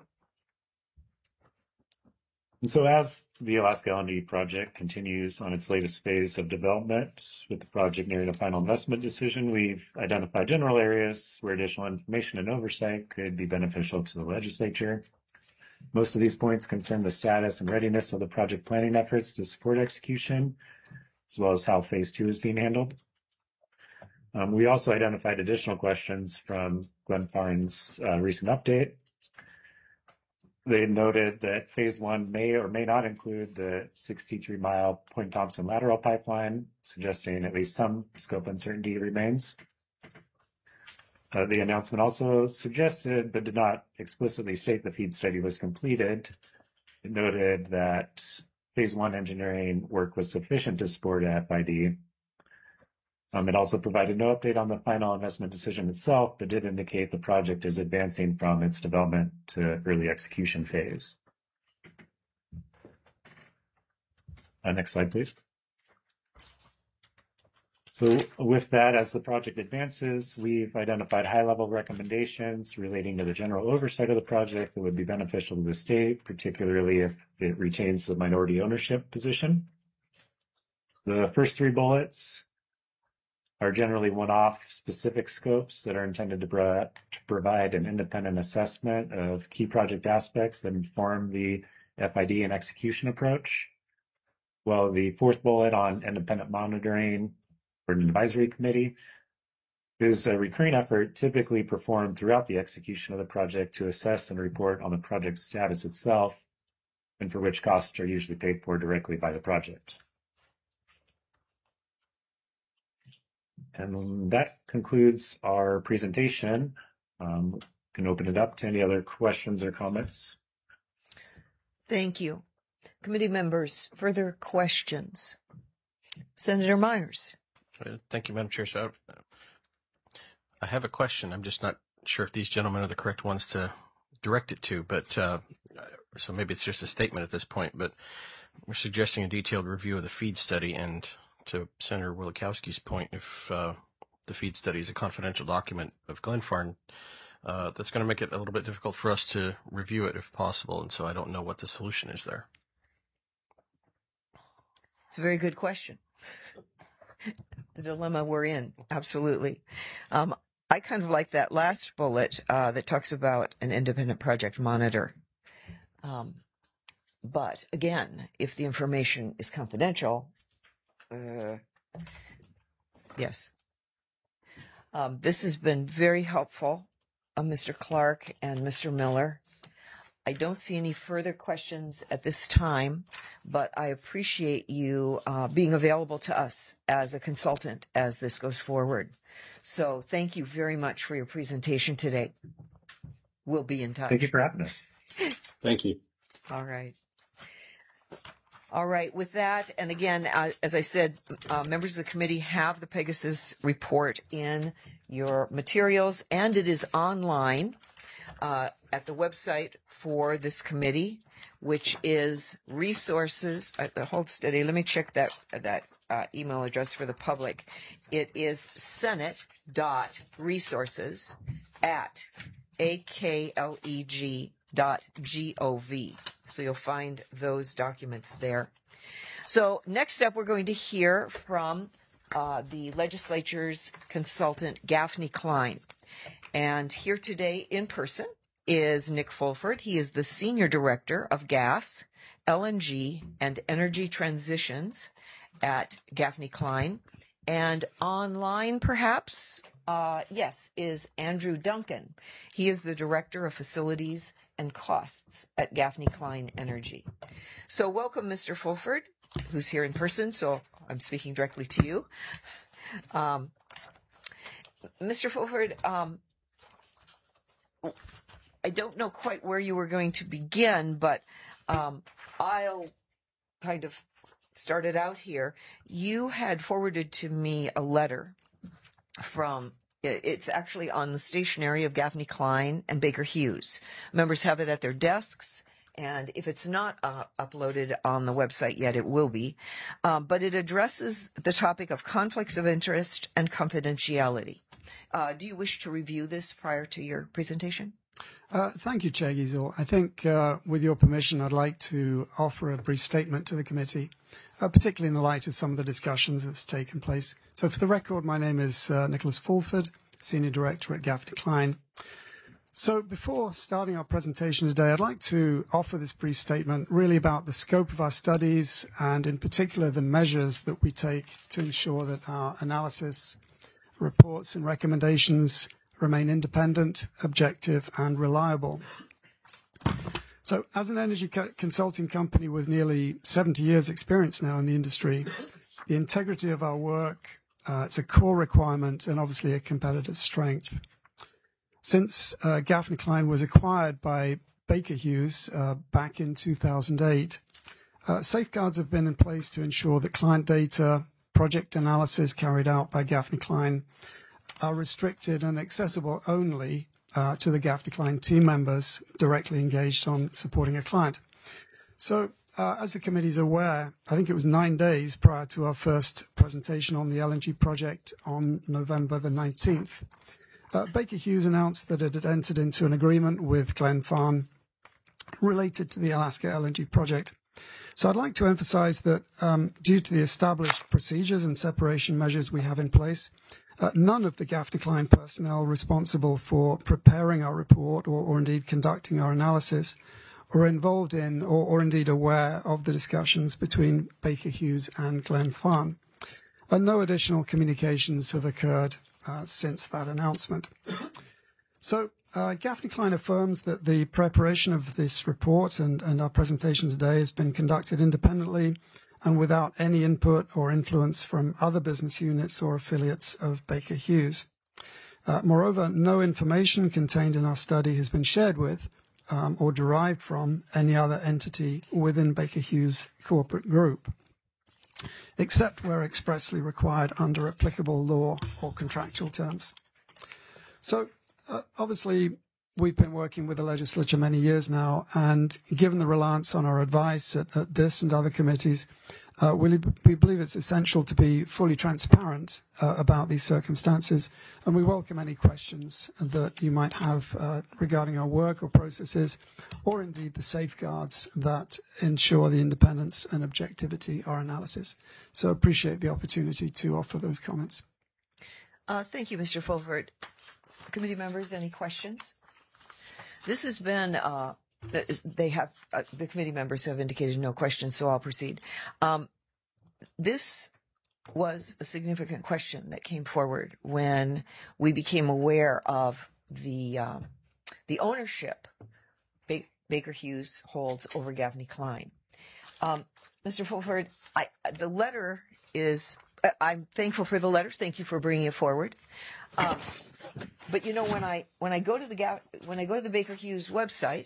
And so as the Alaska LNG project continues on its latest phase of development, with the project nearing a final investment decision, we've identified general areas where additional information and oversight could be beneficial to the legislature. Most of these points concern the status and readiness of the project planning efforts to support execution, as well as how phase 2 is being handled. We also identified additional questions from Glenfarne's recent update. They noted that phase 1 may or may not include the 63-mile Point Thompson lateral pipeline, suggesting at least some scope uncertainty remains. The announcement also suggested, but did not explicitly state, the FEED study was completed. It noted that phase 1 engineering work was sufficient to support FID. It also provided no update on the final investment decision itself, but did indicate the project is advancing from its development to early execution phase. Next slide, please. So with that, as the project advances, we've identified high-level recommendations relating to the general oversight of the project that would be beneficial to the state, particularly if it retains the minority ownership position. The first 3 bullets are generally one-off specific scopes that are intended to provide an independent assessment of key project aspects that inform the FID and execution approach. While the 4th bullet on independent monitoring for an advisory committee is a recurring effort typically performed throughout the execution of the project to assess and report on the project status itself, and for which costs are usually paid for directly by the project. And that concludes our presentation. Can open it up to any other questions or comments. Thank you. Committee members, further questions? Senator Myers. Thank you, Madam Chair. So I have a question. I'm just not sure if these gentlemen are the correct ones to direct it to, but so maybe it's just a statement at this point, but we're suggesting a detailed review of the FEED study, and to Senator Wielechowski's point, if the FEED study is a confidential document of Glenfarne, that's going to make it a little bit difficult for us to review it if possible, and so I don't know what the solution is there. It's a very good question. The dilemma we're in, absolutely. I kind of like that last bullet that talks about an independent project monitor. But again, if the information is confidential, yes. This has been very helpful, Mr. Clark and Mr. Miller. I don't see any further questions at this time, but I appreciate you being available to us as a consultant as this goes forward. So thank you very much for your presentation today. We'll be in touch. Thank you for having us. Thank you. All right. All right. With that, and again, as I said, members of the committee have the Pegasus report in your materials, and it is online at the website for this committee, which is resources. Hold steady. Let me check that email address for the public. It is Senate akleg.akleg.gov. So you'll find those documents there. So next up, we're going to hear from the legislature's consultant, Gaffney Klein. And here today in person is Nick Fulford. He is the Senior Director of Gas, LNG, and Energy Transitions at Gaffney Klein. And online, perhaps, is Andrew Duncan. He is the Director of Facilities and Costs at Gaffney Klein Energy. So welcome, Mr. Fulford, who's here in person, so I'm speaking directly to you. Mr. Fulford, I don't know quite where you were going to begin, but I'll kind of start it out here. You had forwarded to me a letter from, it's actually on the stationery of Gaffney Klein and Baker Hughes. Members have it at their desks, and if it's not uploaded on the website yet, it will be. But it addresses the topic of conflicts of interest and confidentiality. Do you wish to review this prior to your presentation? Thank you, Chair Giesel. I think, with your permission, I'd like to offer a brief statement to the committee, particularly in the light of some of the discussions that's taken place. So for the record, my name is Nicholas Fulford, Senior Director at Gaffney Klein. So before starting our presentation today, I'd like to offer this brief statement really about the scope of our studies and in particular the measures that we take to ensure that our analysis, reports and recommendations remain independent, objective and reliable. So as an energy consulting company with nearly 70 years experience now in the industry, the integrity of our work, it's a core requirement and obviously a competitive strength. Since Gaffney Klein was acquired by Baker Hughes back in 2008, safeguards have been in place to ensure that client data, project analysis carried out by Gaffney Klein are restricted and accessible only to the Gaffney Klein team members directly engaged on supporting a client. So as the committee is aware, I think it was 9 days prior to our first presentation on the LNG project on November the 19th, Baker Hughes announced that it had entered into an agreement with Glenfarne related to the Alaska LNG project. So I'd like to emphasize that due to the established procedures and separation measures we have in place, none of the Gaffney Klein personnel responsible for preparing our report or indeed conducting our analysis are involved in or indeed aware of the discussions between Baker Hughes and Glenfarne. And no additional communications have occurred since that announcement. So Gaffney Klein affirms that the preparation of this report and our presentation today has been conducted independently and without any input or influence from other business units or affiliates of Baker Hughes. Moreover, no information contained in our study has been shared with or derived from any other entity within Baker Hughes corporate group, except where expressly required under applicable law or contractual terms. So, obviously, we've been working with the legislature many years now, and given the reliance on our advice at this and other committees, we believe it's essential to be fully transparent about these circumstances, and we welcome any questions that you might have regarding our work or processes, or indeed the safeguards that ensure the independence and objectivity of our analysis. So I appreciate the opportunity to offer those comments. Thank you, Mr. Fulford. Committee members, any questions? This has been, the committee members have indicated no questions, so I'll proceed. This was a significant question that came forward when we became aware of the ownership Baker Hughes holds over Gaffney Klein. Mr. Fulford, the letter is, I'm thankful for the letter. Thank you for bringing it forward. But you know, when I go to the Baker Hughes website,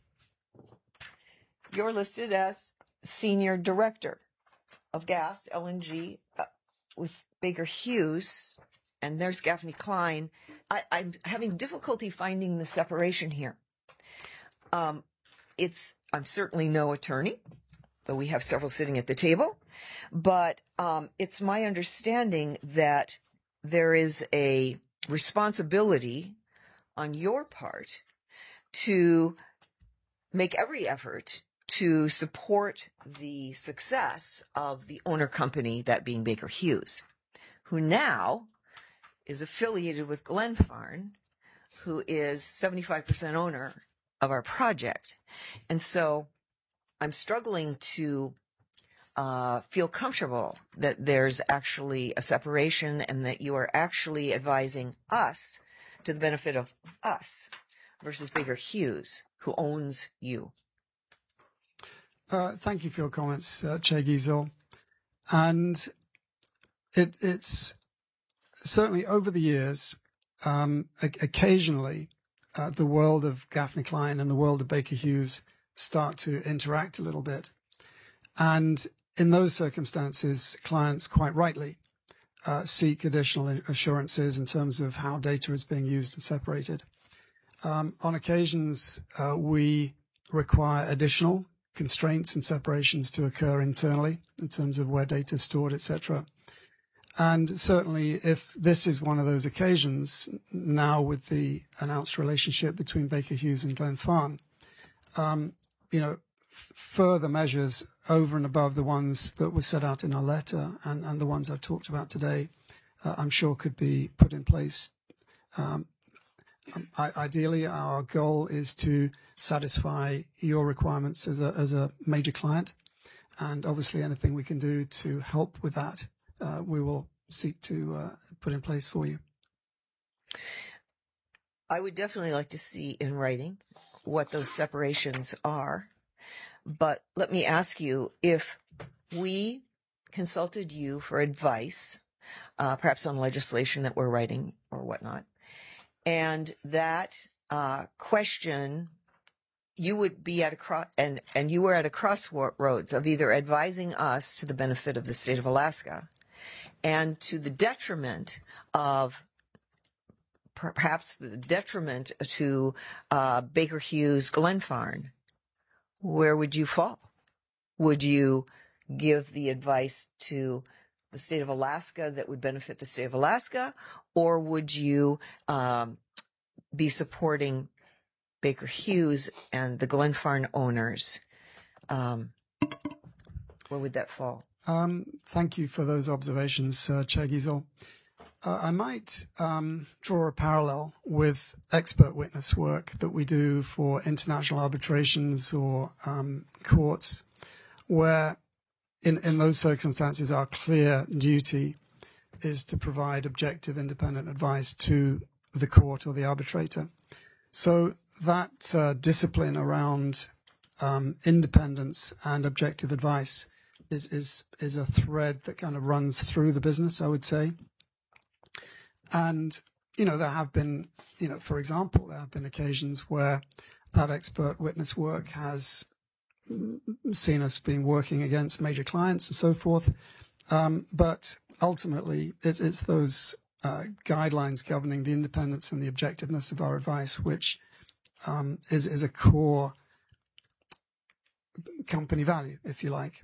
you're listed as Senior Director of Gas, LNG, with Baker Hughes, and there's Gaffney Klein. I'm having difficulty finding the separation here. I'm certainly no attorney, though we have several sitting at the table, but it's my understanding that there is a responsibility on your part to make every effort to support the success of the owner company, that being Baker Hughes, who now is affiliated with Glenfarne, who is 75% owner of our project. And so I'm struggling to feel comfortable that there's actually a separation and that you are actually advising us to the benefit of us versus Baker Hughes, who owns you. Thank you for your comments, Chair Giesel. And it's certainly over the years, occasionally, the world of Gaffney Klein and the world of Baker Hughes start to interact a little bit. And in those circumstances, clients quite rightly seek additional assurances in terms of how data is being used and separated. On occasions, we require additional constraints and separations to occur internally in terms of where data is stored, etc. And certainly, if this is one of those occasions, now with the announced relationship between Baker Hughes and Glenfarne, further measures over and above the ones that were set out in our letter and the ones I've talked about today, I'm sure could be put in place. Ideally, our goal is to satisfy your requirements as a major client, and obviously anything we can do to help with that, we will seek to put in place for you. I would definitely like to see in writing what those separations are, but let me ask you, if we consulted you for advice, perhaps on legislation that we're writing or whatnot, and that question, you would be at and you were at a crossroads of either advising us to the benefit of the state of Alaska and to the detriment of, perhaps the detriment to Baker Hughes Glenfarne, where would you fall? Would you give the advice to the state of Alaska that would benefit the state of Alaska, or would you be supporting Baker Hughes and the Glenfarne owners? Where would that fall? Thank you for those observations, Chair Giesel. I might draw a parallel with expert witness work that we do for international arbitrations or courts, where in those circumstances our clear duty is to provide objective, independent advice to the court or the arbitrator. So that discipline around independence and objective advice is a thread that kind of runs through the business, I would say. And, there have been, for example, there have been occasions where that expert witness work has seen us being working against major clients and so forth. But ultimately, it's those guidelines governing the independence and the objectiveness of our advice, which is a core company value, if you like.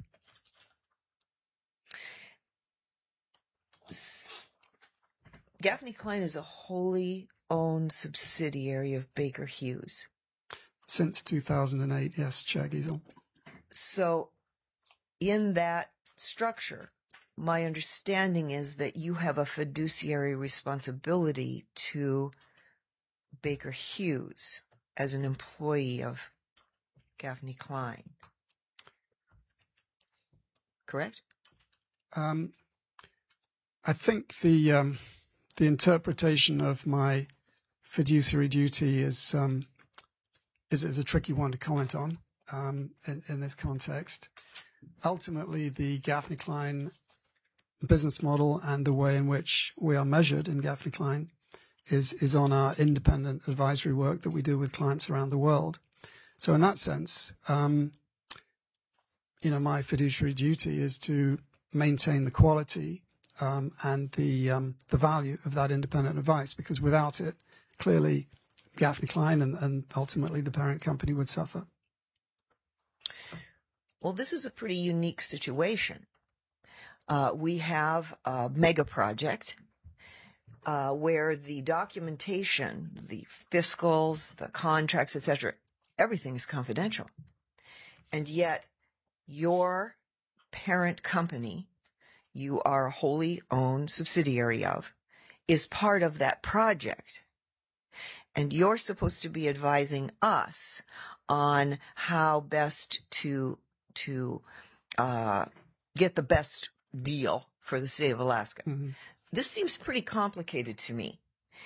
Gaffney Klein is a wholly owned subsidiary of Baker Hughes. Since 2008, yes, Chair Giesel. So in that structure, my understanding is that you have a fiduciary responsibility to Baker Hughes as an employee of Gaffney Klein. Correct? I think the interpretation of my fiduciary duty is a tricky one to comment on in this context. Ultimately, the Gaffney Klein business model and the way in which we are measured in Gaffney Klein is on our independent advisory work that we do with clients around the world. So in that sense, my fiduciary duty is to maintain the quality and the value of that independent advice, because without it, clearly Gaffney Klein and ultimately the parent company would suffer. Well, this is a pretty unique situation. We have a mega project where the documentation, the fiscals, the contracts, etc., everything is confidential. And yet your parent company, you are a wholly owned subsidiary of, is part of that project. And you're supposed to be advising us on how best to get the best deal for the state of Alaska. Mm-hmm. This seems pretty complicated to me.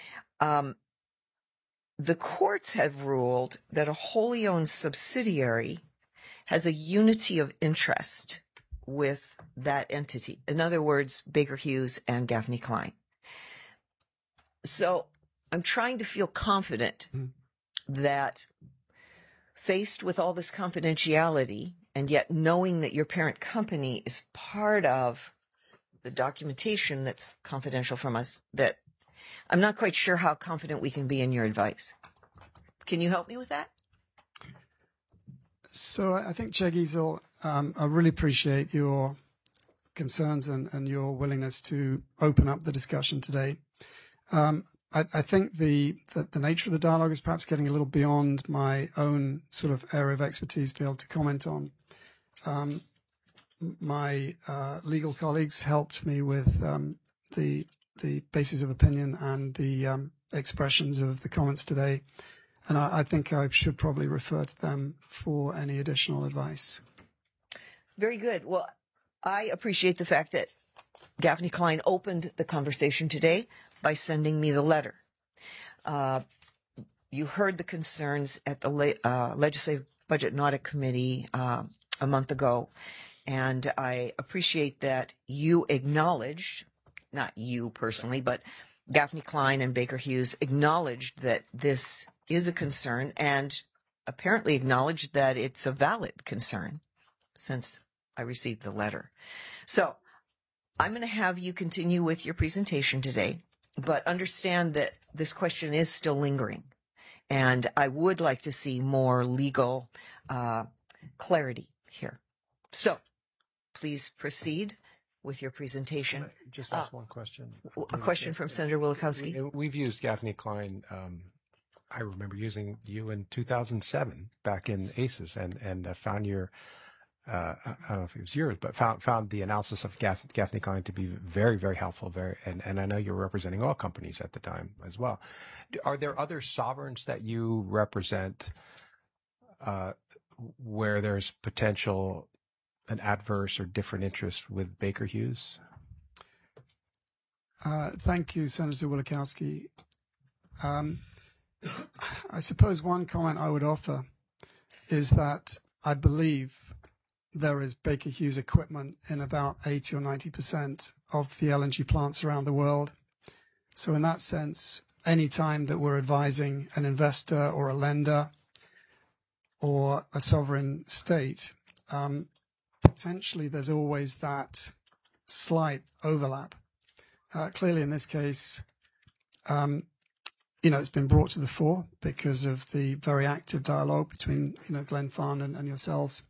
The courts have ruled that a wholly owned subsidiary has a unity of interest with that entity. In other words, Baker Hughes and Gaffney Klein. So I'm trying to feel confident that faced with all this confidentiality, and yet knowing that your parent company is part of the documentation that's confidential from us, that I'm not quite sure how confident we can be in your advice. Can you help me with that? So I think, Chair Giesel, I really appreciate your concerns and your willingness to open up the discussion today. I think the nature of the dialogue is perhaps getting a little beyond my own sort of area of expertise to be able to comment on. My legal colleagues helped me with the basis of opinion and the expressions of the comments today, and I think I should probably refer to them for any additional advice. Very good. Well, I appreciate the fact that Gaffney Klein opened the conversation today by sending me the letter. You heard the concerns at the Legislative Budget and Audit Committee a month ago, and I appreciate that you acknowledged, not you personally, but Gaffney Klein and Baker Hughes acknowledged that this is a concern, and apparently acknowledged that it's a valid concern since I received the letter. So I'm going to have you continue with your presentation today, but understand that this question is still lingering, and I would like to see more legal clarity here. So please proceed with your presentation. Just ask one question. A question from Senator Wielechowski. We've used Gaffney Klein. I remember using you in 2007 back in ACES, and found your I don't know if it was yours, but found the analysis of Gaffney Klein to be very, very helpful. And I know you're representing oil companies at the time as well. Are there other sovereigns that you represent where there's potential an adverse or different interest with Baker Hughes? Thank you, Senator Wielechowski. I suppose one comment I would offer is that I believe there is Baker Hughes equipment in about 80 or 90% of the LNG plants around the world. So in that sense, any time that we're advising an investor or a lender or a sovereign state, potentially there's always that slight overlap. Clearly in this case, it's been brought to the fore because of the very active dialogue between, Glenfarne and yourselves.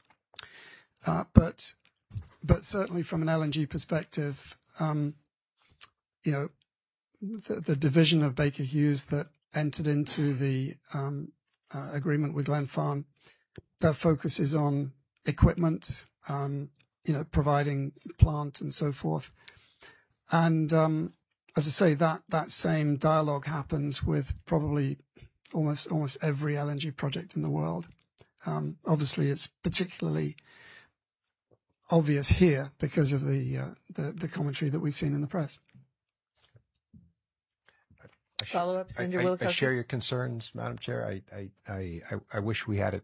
But certainly from an LNG perspective, the division of Baker Hughes that entered into the agreement with Glenfarne, that focuses on equipment, providing plant and so forth. And as I say, that same dialogue happens with probably almost every LNG project in the world. Obviously, it's particularly obvious here because of the commentary that we've seen in the press. Follow up, Senator Wielechowski. I share your concerns, Madam Chair. I wish we had it.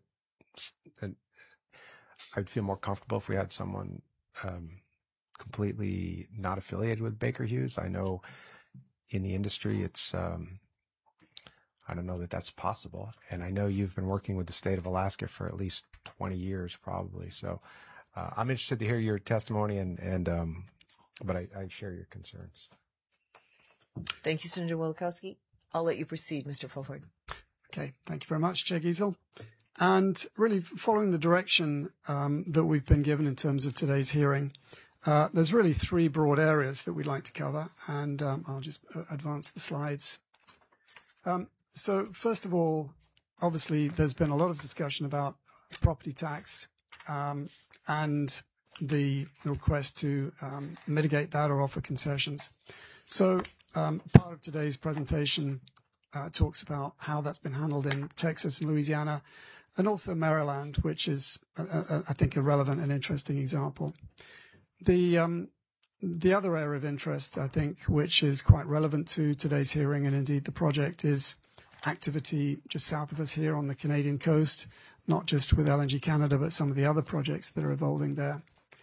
I'd feel more comfortable if we had someone completely not affiliated with Baker Hughes. I know in the industry it's I don't know that that's possible, and I know you've been working with the state of Alaska for at least 20 years probably. So I'm interested to hear your testimony, but I share your concerns. Thank you, Senator Wielechowski. I'll let you proceed, Mr. Fulford. Okay, thank you very much, Chair Giesel. And really following the direction that we've been given in terms of today's hearing, There's really three broad areas that we'd like to cover, and I'll just advance the slides. So first of all, obviously, there's been a lot of discussion about property tax and the request to mitigate that or offer concessions. So part of today's presentation talks about how that's been handled in Texas and Louisiana, and also Maryland, which is, I think, a relevant and interesting example. The other area of interest, I think, which is quite relevant to today's hearing and indeed the project, is activity just south of us here on the Canadian coast, not just with LNG Canada, but some of the other projects that are evolving there.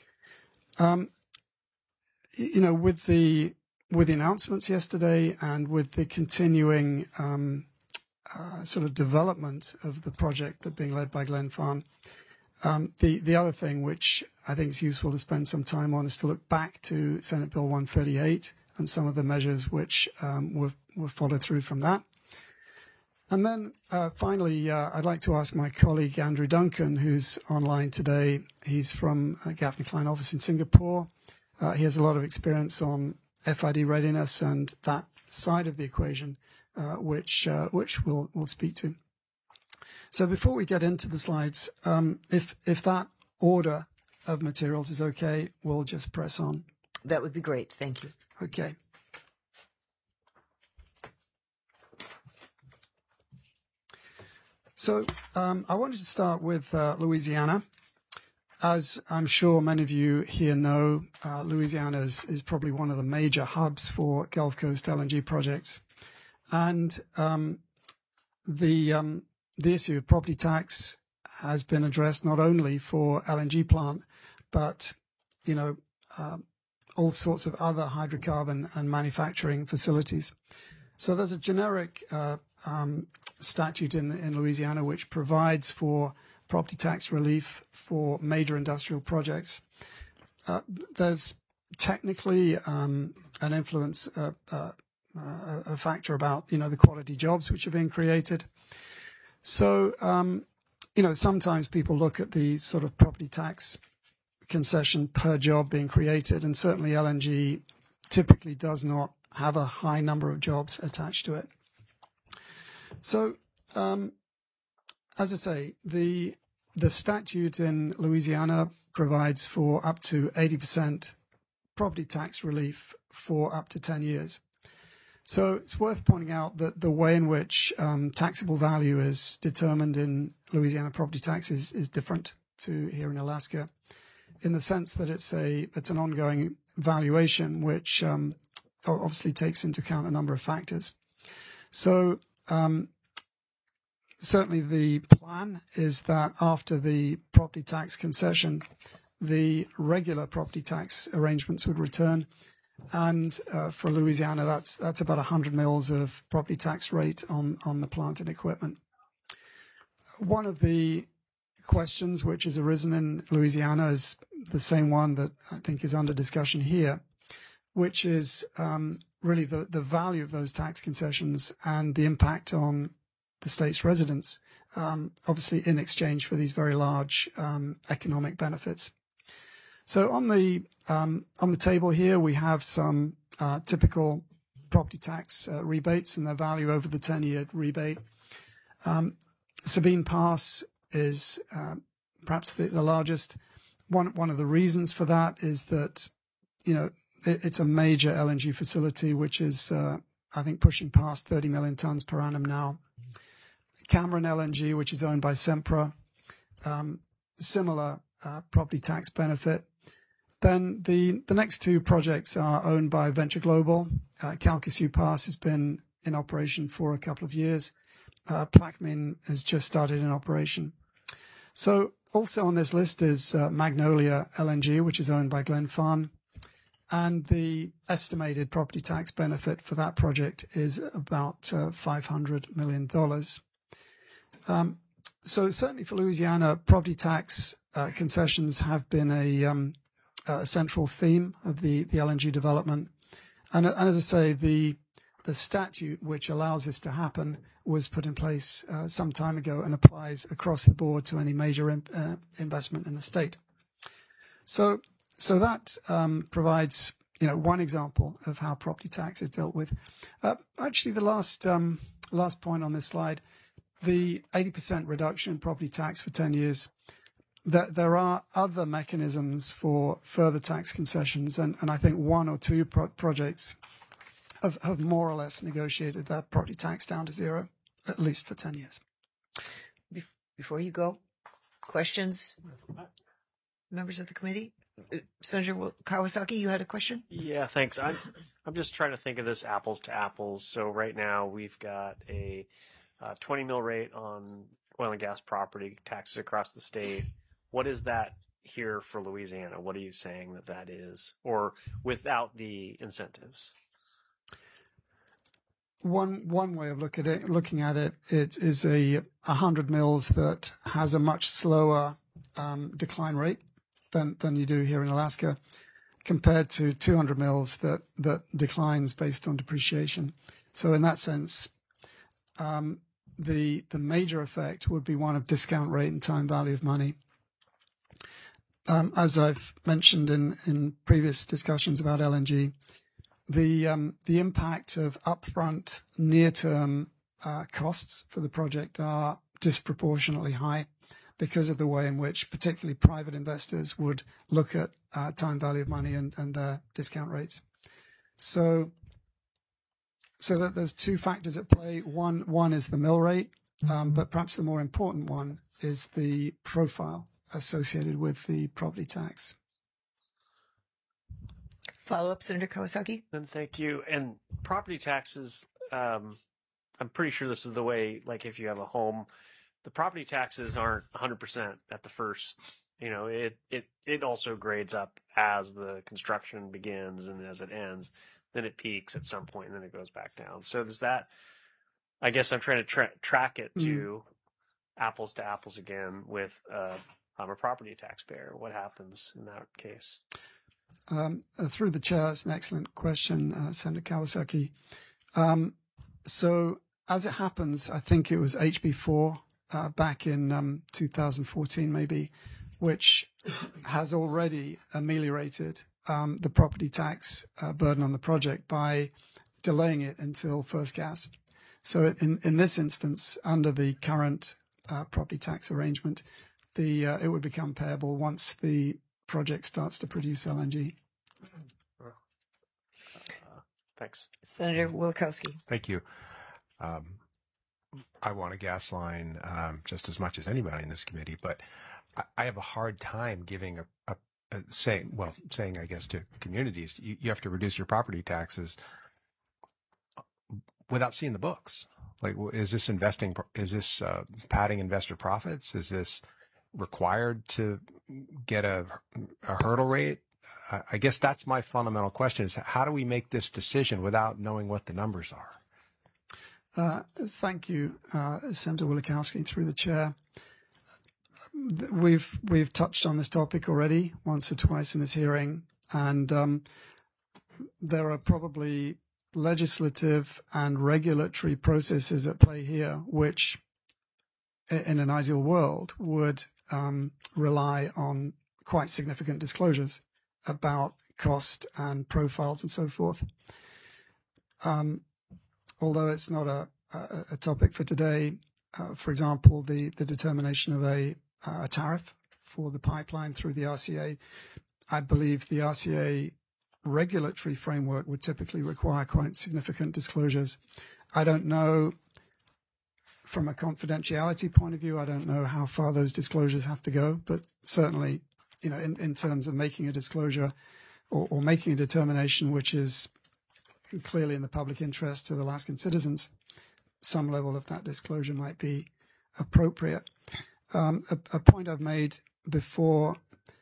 With the announcements yesterday and with the continuing sort of development of the project that being led by Glenfarne, the other thing which I think is useful to spend some time on is to look back to Senate Bill 138 and some of the measures which were followed through from that. And then finally, I'd like to ask my colleague Andrew Duncan, who's online today. He's from Gaffney Klein office in Singapore. He has a lot of experience on FID readiness and that side of the equation, which we'll speak to. So before we get into the slides, if that order of materials is okay, we'll just press on. That would be great. Thank you. Okay. So I wanted to start with Louisiana. As I'm sure many of you here know, Louisiana is probably one of the major hubs for Gulf Coast LNG projects. And the issue of property tax has been addressed not only for LNG plant, but, all sorts of other hydrocarbon and manufacturing facilities. So there's a generic statute in Louisiana which provides for property tax relief for major industrial projects. There's technically an influence, a factor about, the quality jobs which are being created. So, sometimes people look at the sort of property tax concession per job being created, and certainly LNG typically does not have a high number of jobs attached to it. So, as I say, the statute in Louisiana provides for up to 80% property tax relief for up to 10 years. So it's worth pointing out that the way in which taxable value is determined in Louisiana property tax is different to here in Alaska, in the sense that it's an ongoing valuation which obviously takes into account a number of factors. So certainly the plan is that after the property tax concession, the regular property tax arrangements would return. And for Louisiana, that's about 100 mils of property tax rate on the plant and equipment. One of the questions which has arisen in Louisiana is the same one that I think is under discussion here, which is really the value of those tax concessions and the impact on the state's residents, obviously in exchange for these very large economic benefits. So on the table here, we have some typical property tax rebates and their value over the 10-year rebate. Sabine Pass is perhaps the largest. One of the reasons for that is that, it's a major LNG facility, which is, I think, pushing past 30 million tons per annum now. Cameron LNG, which is owned by Sempra, similar property tax benefit. Then the next two projects are owned by Venture Global. Calcasieu Pass has been in operation for a couple of years. Plaquemine has just started in operation. So also on this list is Magnolia LNG, which is owned by Glenfarne. And the estimated property tax benefit for that project is about $500 million. So certainly for Louisiana, property tax concessions have been a central theme of the LNG development. And as I say, the statute which allows this to happen was put in place some time ago and applies across the board to any major investment in the state. So So that provides, one example of how property tax is dealt with. Actually, the last point on this slide, the 80% reduction in property tax for 10 years. There are other mechanisms for further tax concessions, and I think one or two projects have more or less negotiated that property tax down to zero, at least for 10 years. Before you go, questions? Members of the committee? Senator Kawasaki, you had a question? Yeah, thanks. I'm just trying to think of this apples to apples. So right now we've got a 20 mil rate on oil and gas property taxes across the state. What is that here for Louisiana? What are you saying that is, or without the incentives? One way of looking at it is a 100 mils that has a much slower decline rate than you do here in Alaska, compared to 200 mils that declines based on depreciation. So in that sense, the major effect would be one of discount rate and time value of money. As I've mentioned in previous discussions about LNG, the impact of upfront near-term costs for the project are disproportionately high because of the way in which particularly private investors would look at time value of money and their discount rates. So that there's two factors at play. One is the mill rate, but perhaps the more important one is the profile associated with the property tax. Follow up, Senator Kawasaki? Then thank you. And property taxes, I'm pretty sure this is the way, like if you have a home, the property taxes aren't 100% at the first. It also grades up as the construction begins and as it ends. Then it peaks at some point and then it goes back down. So does that, I guess I'm trying to track it to apples to apples again with I'm a property taxpayer. What happens in that case? Through the chair, that's an excellent question, Senator Kawasaki. So as it happens, I think it was HB4 back in 2014 maybe, which has already ameliorated the property tax burden on the project by delaying it until first gas. So in this instance, under the current property tax arrangement, it would become payable once the project starts to produce LNG. Thanks. Senator Wielkowski. Thank you. I want a gas line just as much as anybody in this committee, but I have a hard time giving saying, I guess, to communities, you have to reduce your property taxes without seeing the books. Like, is this padding investor profits? Is this required to get a hurdle rate? I guess that's my fundamental question, is how do we make this decision without knowing what the numbers are? Thank you, Senator Wielkowski, through the chair. We've touched on this topic already once or twice in this hearing, and there are probably legislative and regulatory processes at play here, which, in an ideal world, would rely on quite significant disclosures about cost and profiles and so forth. Although it's not a topic for today, for example, the determination of a tariff for the pipeline through the RCA, I believe the RCA regulatory framework would typically require quite significant disclosures. I don't know, from a confidentiality point of view, I don't know how far those disclosures have to go, but certainly, in terms of making a disclosure or making a determination which is clearly in the public interest of Alaskan citizens, some level of that disclosure might be appropriate. A point I've made before,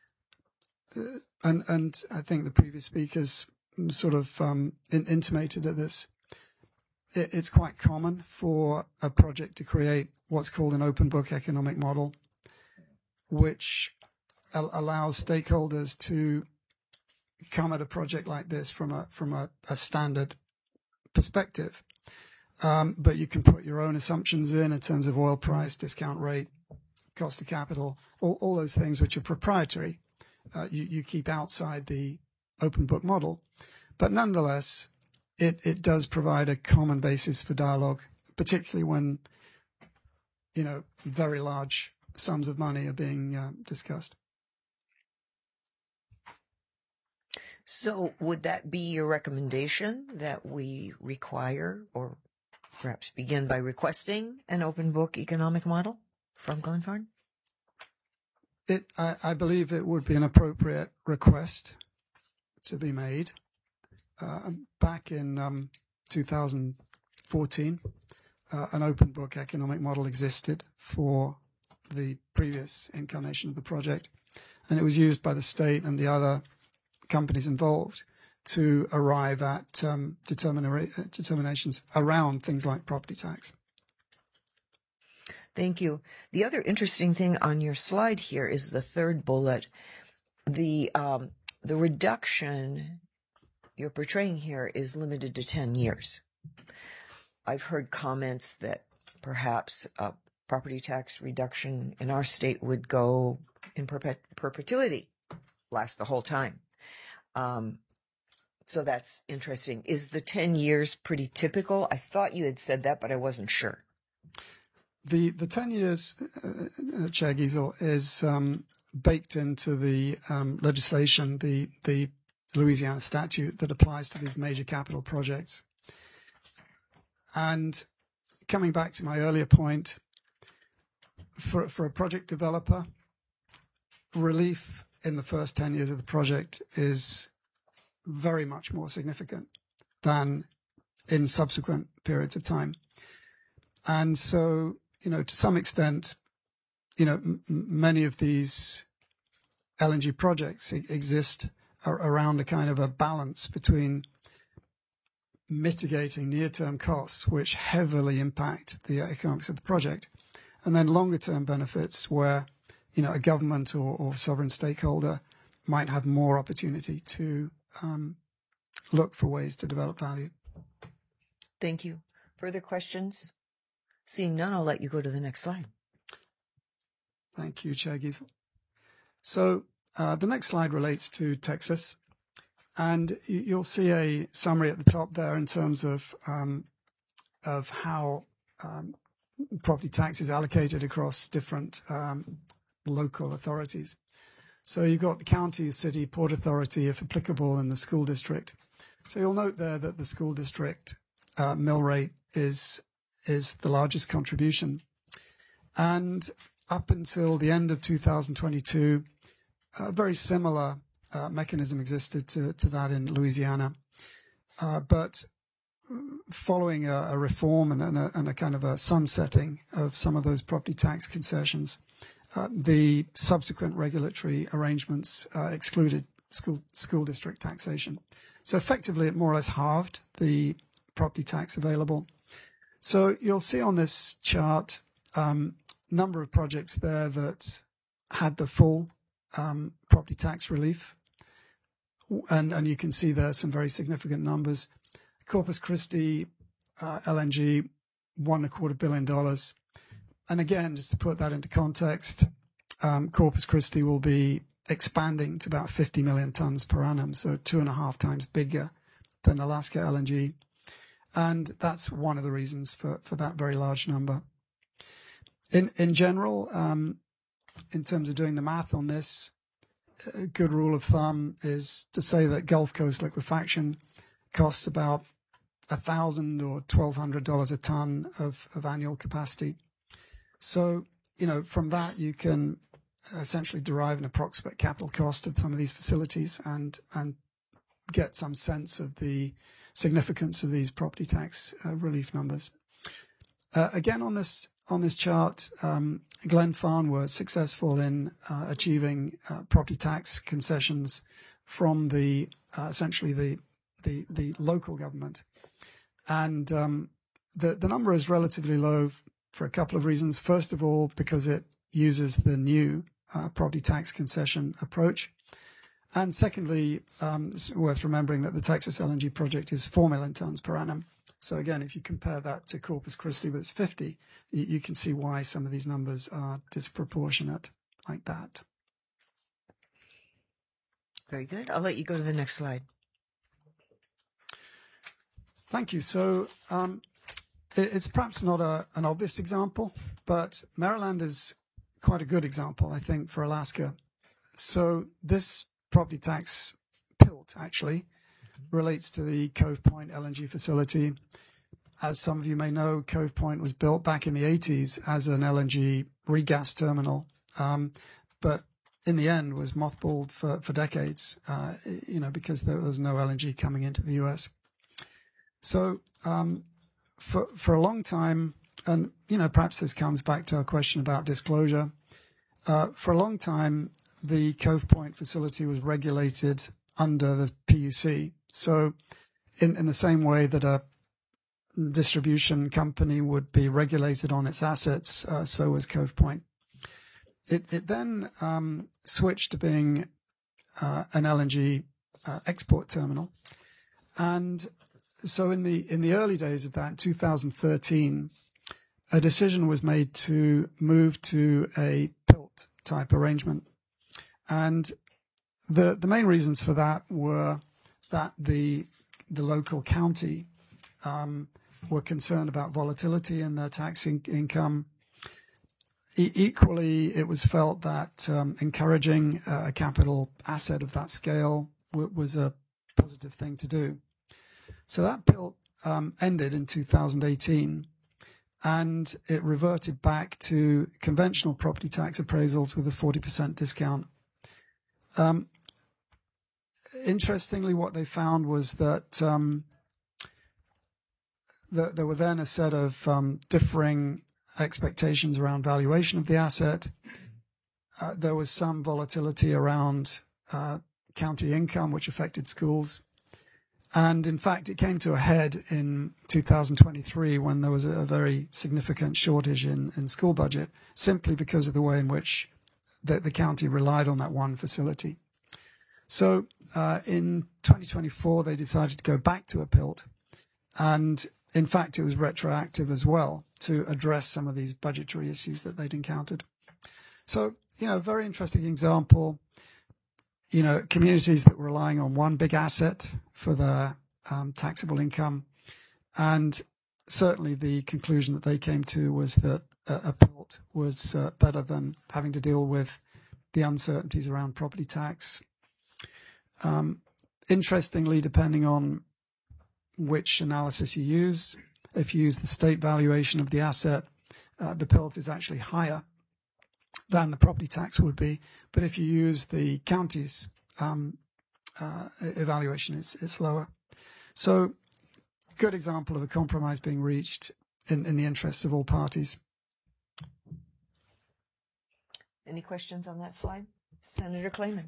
and I think the previous speakers sort of intimated at this, it's quite common for a project to create what's called an open book economic model, which allows stakeholders to come at a project like this from a standard perspective. But you can put your own assumptions in terms of oil price, discount rate, cost of capital, all those things which are proprietary. you keep outside the open book model. But nonetheless, it does provide a common basis for dialogue, particularly when, very large sums of money are being discussed. So would that be your recommendation that we require or perhaps begin by requesting an open book economic model from Glenfarne? I believe it would be an appropriate request to be made. Back in 2014, an open book economic model existed for the previous incarnation of the project, and it was used by the state and the other companies involved to arrive at determinations around things like property tax. Thank you. The other interesting thing on your slide here is the third bullet. The reduction you're portraying here is limited to 10 years. I've heard comments that perhaps a property tax reduction in our state would go in perpetuity, last the whole time. So that's interesting. Is the 10 years pretty typical? I thought you had said that, but I wasn't sure. The 10 years, Chair Giesel, is baked into the legislation, the Louisiana statute that applies to these major capital projects. And coming back to my earlier point, for a project developer, relief in the first 10 years of the project is very much more significant than in subsequent periods of time. And so, to some extent, many of these LNG projects exist around a kind of a balance between mitigating near-term costs, which heavily impact the economics of the project, and then longer-term benefits where, a government or sovereign stakeholder might have more opportunity to look for ways to develop value. Thank you. Further questions? Seeing none, I'll let you go to the next slide. Thank you, Chair Giesel. So the next slide relates to Texas, and you'll see a summary at the top there in terms of how property tax is allocated across different local authorities. So you've got the county, the city, port authority, if applicable, and the school district. So you'll note there that the school district mill rate is the largest contribution. And up until the end of 2022, a very similar mechanism existed to that in Louisiana. But following a reform and a kind of a sunsetting of some of those property tax concessions, the subsequent regulatory arrangements excluded school district taxation. So effectively, it more or less halved the property tax available. So you'll see on this chart number of projects there that had the full property tax relief, and you can see there some very significant numbers. Corpus Christi LNG, $1.25 billion. And again, just to put that into context, Corpus Christi will be expanding to about 50 million tons per annum, so 2.5 times bigger than Alaska LNG. And that's one of the reasons for that very large number. In general, in terms of doing the math on this, a good rule of thumb is to say that Gulf Coast liquefaction costs about $1,000 or $1,200 a ton of annual capacity. So, from that you can essentially derive an approximate capital cost of some of these facilities and get some sense of the significance of these property tax relief numbers. Again, on this chart, Glenfarne was successful in achieving property tax concessions from the essentially the local government, and the number is relatively low for a couple of reasons. First of all, because it uses the new property tax concession approach. And secondly, it's worth remembering that the Texas LNG project is 4 million tons per annum. So again, if you compare that to Corpus Christi with its 50, you can see why some of these numbers are disproportionate like that. Very good. I'll let you go to the next slide. Thank you. So it's perhaps not an obvious example, but Maryland is quite a good example, I think, for Alaska. So this property tax PILT actually relates to the Cove Point LNG facility. As some of you may know, Cove Point was built back in the 80s as an LNG regas terminal, but in the end was mothballed for decades, because there was no LNG coming into the US. So for a long time, and perhaps this comes back to our question about disclosure. For a long time, the Cove Point facility was regulated under the PUC. So in the same way that a distribution company would be regulated on its assets, so was Cove Point. It then switched to being an LNG export terminal, and so in the early days of that, 2013, a decision was made to move to a PILT type arrangement, and the main reasons for that were that the local county were concerned about volatility in their tax income. Equally, it was felt that encouraging a capital asset of that scale was a positive thing to do. So that PILT ended in 2018, and it reverted back to conventional property tax appraisals with a 40% discount. Interestingly, what they found was that there were then a set of differing expectations around valuation of the asset. There was some volatility around county income, which affected schools. And in fact, it came to a head in 2023 when there was a very significant shortage in school budget, simply because of the way in which the county relied on that one facility. So in 2024, they decided to go back to a PILT. And in fact, it was retroactive as well to address some of these budgetary issues that they'd encountered. So, a very interesting example, communities that were relying on one big asset for their taxable income. And certainly the conclusion that they came to was that a PILT was better than having to deal with the uncertainties around property tax. Interestingly, depending on which analysis you use, if you use the state valuation of the asset, the PILT is actually higher than the property tax would be. But if you use the county's evaluation, it's lower. So, good example of a compromise being reached in the interests of all parties. Any questions on that slide? Senator Clayman.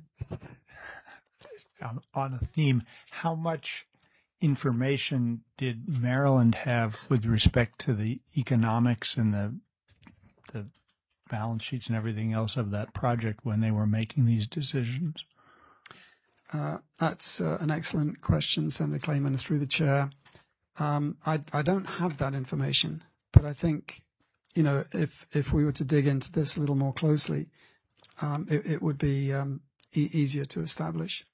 On a theme, how much information did Maryland have with respect to the economics and the balance sheets and everything else of that project when they were making these decisions? That's an excellent question, Senator Clayman, through the chair. I don't have that information, but I think, if we were to dig into this a little more closely, it would be easier to establish.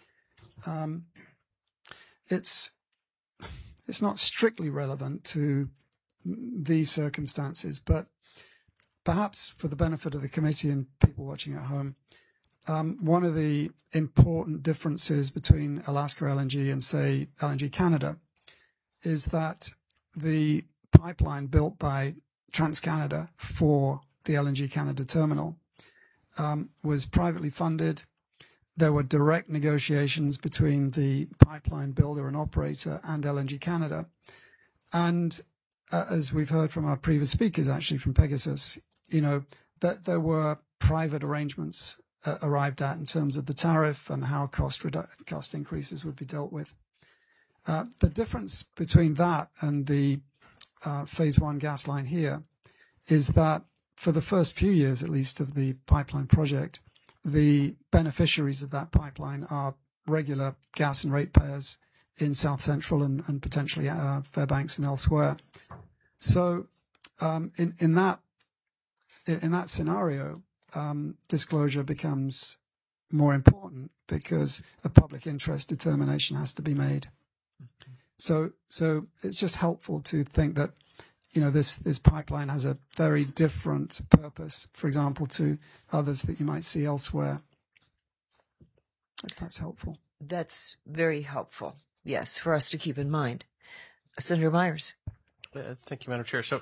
It's not strictly relevant to these circumstances, but perhaps for the benefit of the committee and people watching at home, one of the important differences between Alaska LNG and, say, LNG Canada is that the pipeline built by TransCanada for the LNG Canada terminal was privately funded. There were direct negotiations between the pipeline builder and operator and LNG Canada. And as we've heard from our previous speakers, actually from Pegasus, that there were private arrangements arrived at in terms of the tariff and how cost increases would be dealt with. The difference between that and the phase one gas line here is that for the first few years, at least, of the pipeline project, the beneficiaries of that pipeline are regular gas and ratepayers in South Central and potentially Fairbanks and elsewhere. So in that scenario, disclosure becomes more important because a public interest determination has to be made. So it's just helpful to think that, this pipeline has a very different purpose, for example, to others that you might see elsewhere. If that's helpful. That's very helpful. Yes, for us to keep in mind. Senator Myers. Thank you, Madam Chair. So,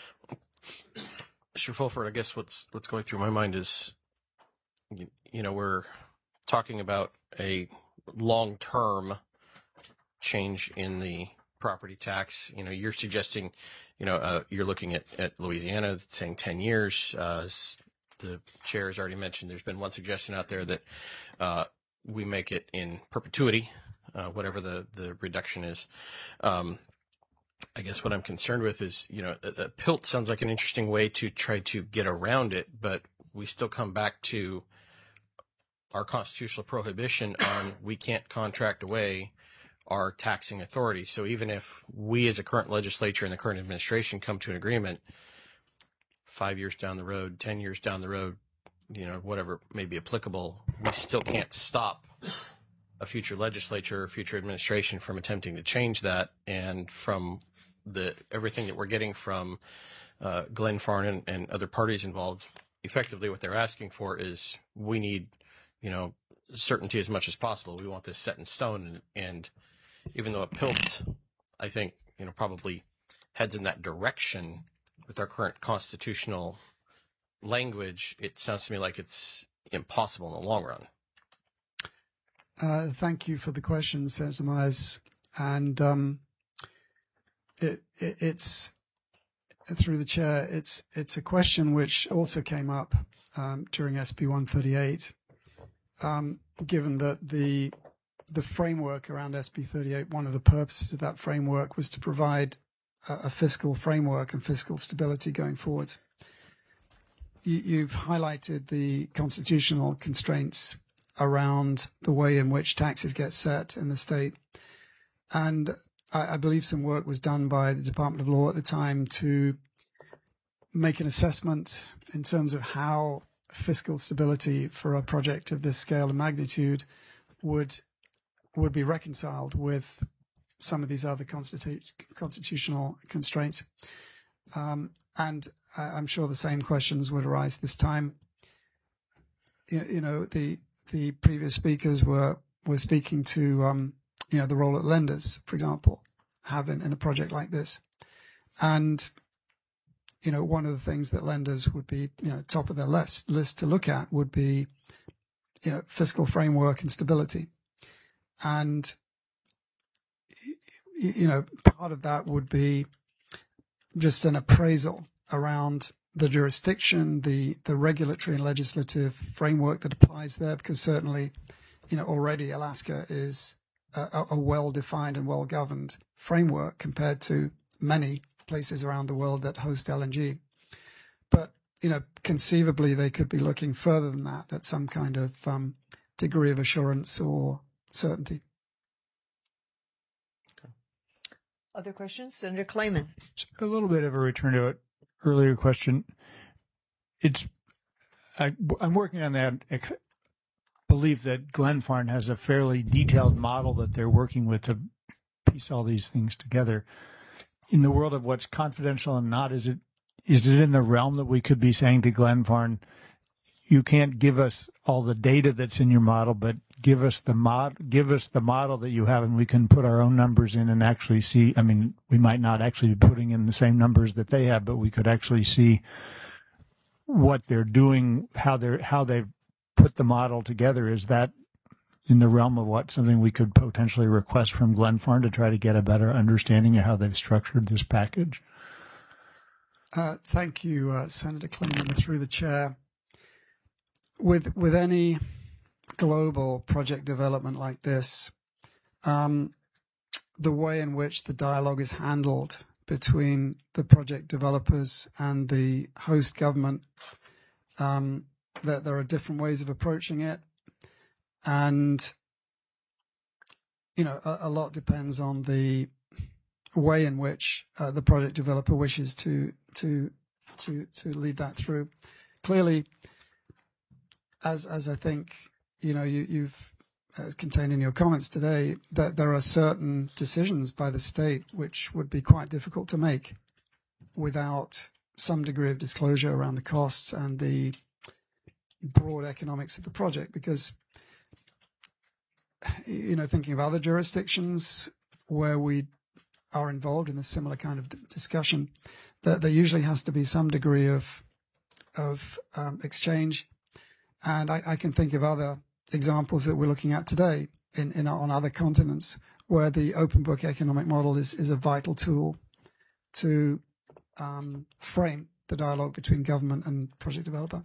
Mr. Fulford, I guess what's going through my mind is, we're talking about a long-term change in the property tax. You're suggesting, you're looking at Louisiana saying 10 years. As the chair has already mentioned, there's been one suggestion out there that we make it in perpetuity, whatever the reduction is. I guess what I'm concerned with is, a PILT sounds like an interesting way to try to get around it, but we still come back to our constitutional prohibition on we can't contract away our taxing authority. So even if we as a current legislature and the current administration come to an agreement 5 years down the road, 10 years down the road, whatever may be applicable, we still can't stop a future legislature or future administration from attempting to change that. And from everything that we're getting from Glenfarne and other parties involved, effectively what they're asking for is we need, certainty as much as possible. We want this set in stone. And even though a PILT, I think, probably heads in that direction with our current constitutional language, it sounds to me like it's impossible in the long run. Thank you for the question, Senator Myers. And it's through the chair. It's a question which also came up during SB 138. Given that the framework around SB 38, one of the purposes of that framework was to provide a fiscal framework and fiscal stability going forward. You've highlighted the constitutional constraints around the way in which taxes get set in the state. And I believe some work was done by the Department of Law at the time to make an assessment in terms of how fiscal stability for a project of this scale and magnitude would be reconciled with some of these other constitutional constraints. And I'm sure the same questions would arise this time. The previous speakers were speaking to the role that lenders, for example, have in a project like this. And one of the things that lenders would be top of their list to look at would be fiscal framework and stability. And part of that would be just an appraisal around the jurisdiction, the regulatory and legislative framework that applies there, because certainly, already Alaska is a well-defined and well-governed framework compared to many places around the world that host LNG. But, conceivably they could be looking further than that at some kind of degree of assurance or certainty. Other questions? Senator Clayman. A little bit of a return to an earlier question. I'm working on that belief that Glenfarne has a fairly detailed model that they're working with to piece all these things together. In the world of what's confidential and not, is it in the realm that we could be saying to Glenfarne, you can't give us all the data that's in your model, but give us the model that you have, and we can put our own numbers in and actually see. I mean, we might not actually be putting in the same numbers that they have, but we could actually see what they're doing, how they've put the model together. Is that in the realm of something we could potentially request from Glenfarne to try to get a better understanding of how they've structured this package? Thank you, Senator Clayman, through the chair. With any global project development like this, the way in which the dialogue is handled between the project developers and the host government, that there are different ways of approaching it, and a lot depends on the way in which the project developer wishes to lead that through. Clearly, as I think you've contained in your comments today that there are certain decisions by the state which would be quite difficult to make without some degree of disclosure around the costs and the broad economics of the project. Because, thinking of other jurisdictions where we are involved in a similar kind of discussion, that there usually has to be some degree of exchange. And I can think of other examples that we're looking at today on other continents where the open book economic model is a vital tool to frame the dialogue between government and project developer.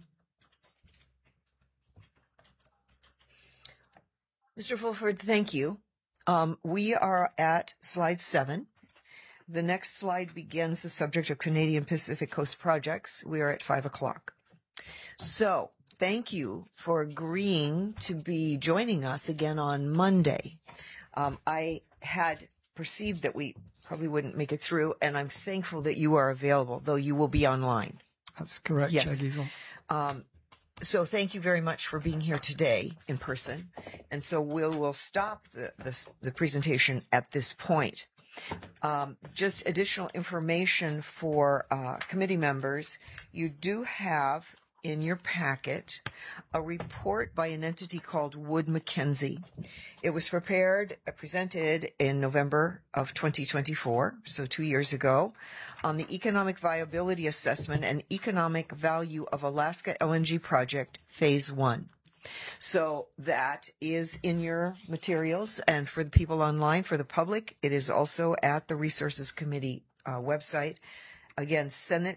Mr. Fulford, thank you. We are at slide 7. The next slide begins the subject of Canadian Pacific Coast projects. We are at 5 o'clock. So thank you for agreeing to be joining us again on Monday. I had perceived that we probably wouldn't make it through, and I'm thankful that you are available, though you will be online. That's correct, Yes. Chair Giesel. So thank you very much for being here today in person. And so we'll stop the presentation at this point. Just additional information for committee members. You do have in your packet a report by an entity called Wood Mackenzie. It was presented in November of 2024, so 2 years ago, on the economic viability assessment and economic value of Alaska LNG project phase 1. So that is in your materials, and for the people online, for the public, it is also at the Resources Committee website. Again,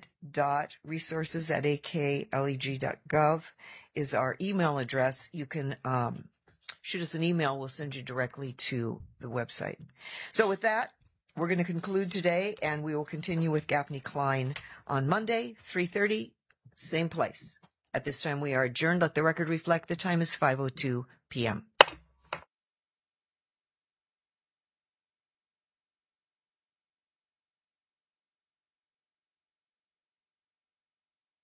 senate.resources@akleg.gov is our email address. You can shoot us an email. We'll send you directly to the website. So with that, we're going to conclude today, and we will continue with Gaffney Klein on Monday, 3:30, same place. At this time, we are adjourned. Let the record reflect the time is 5:02 p.m.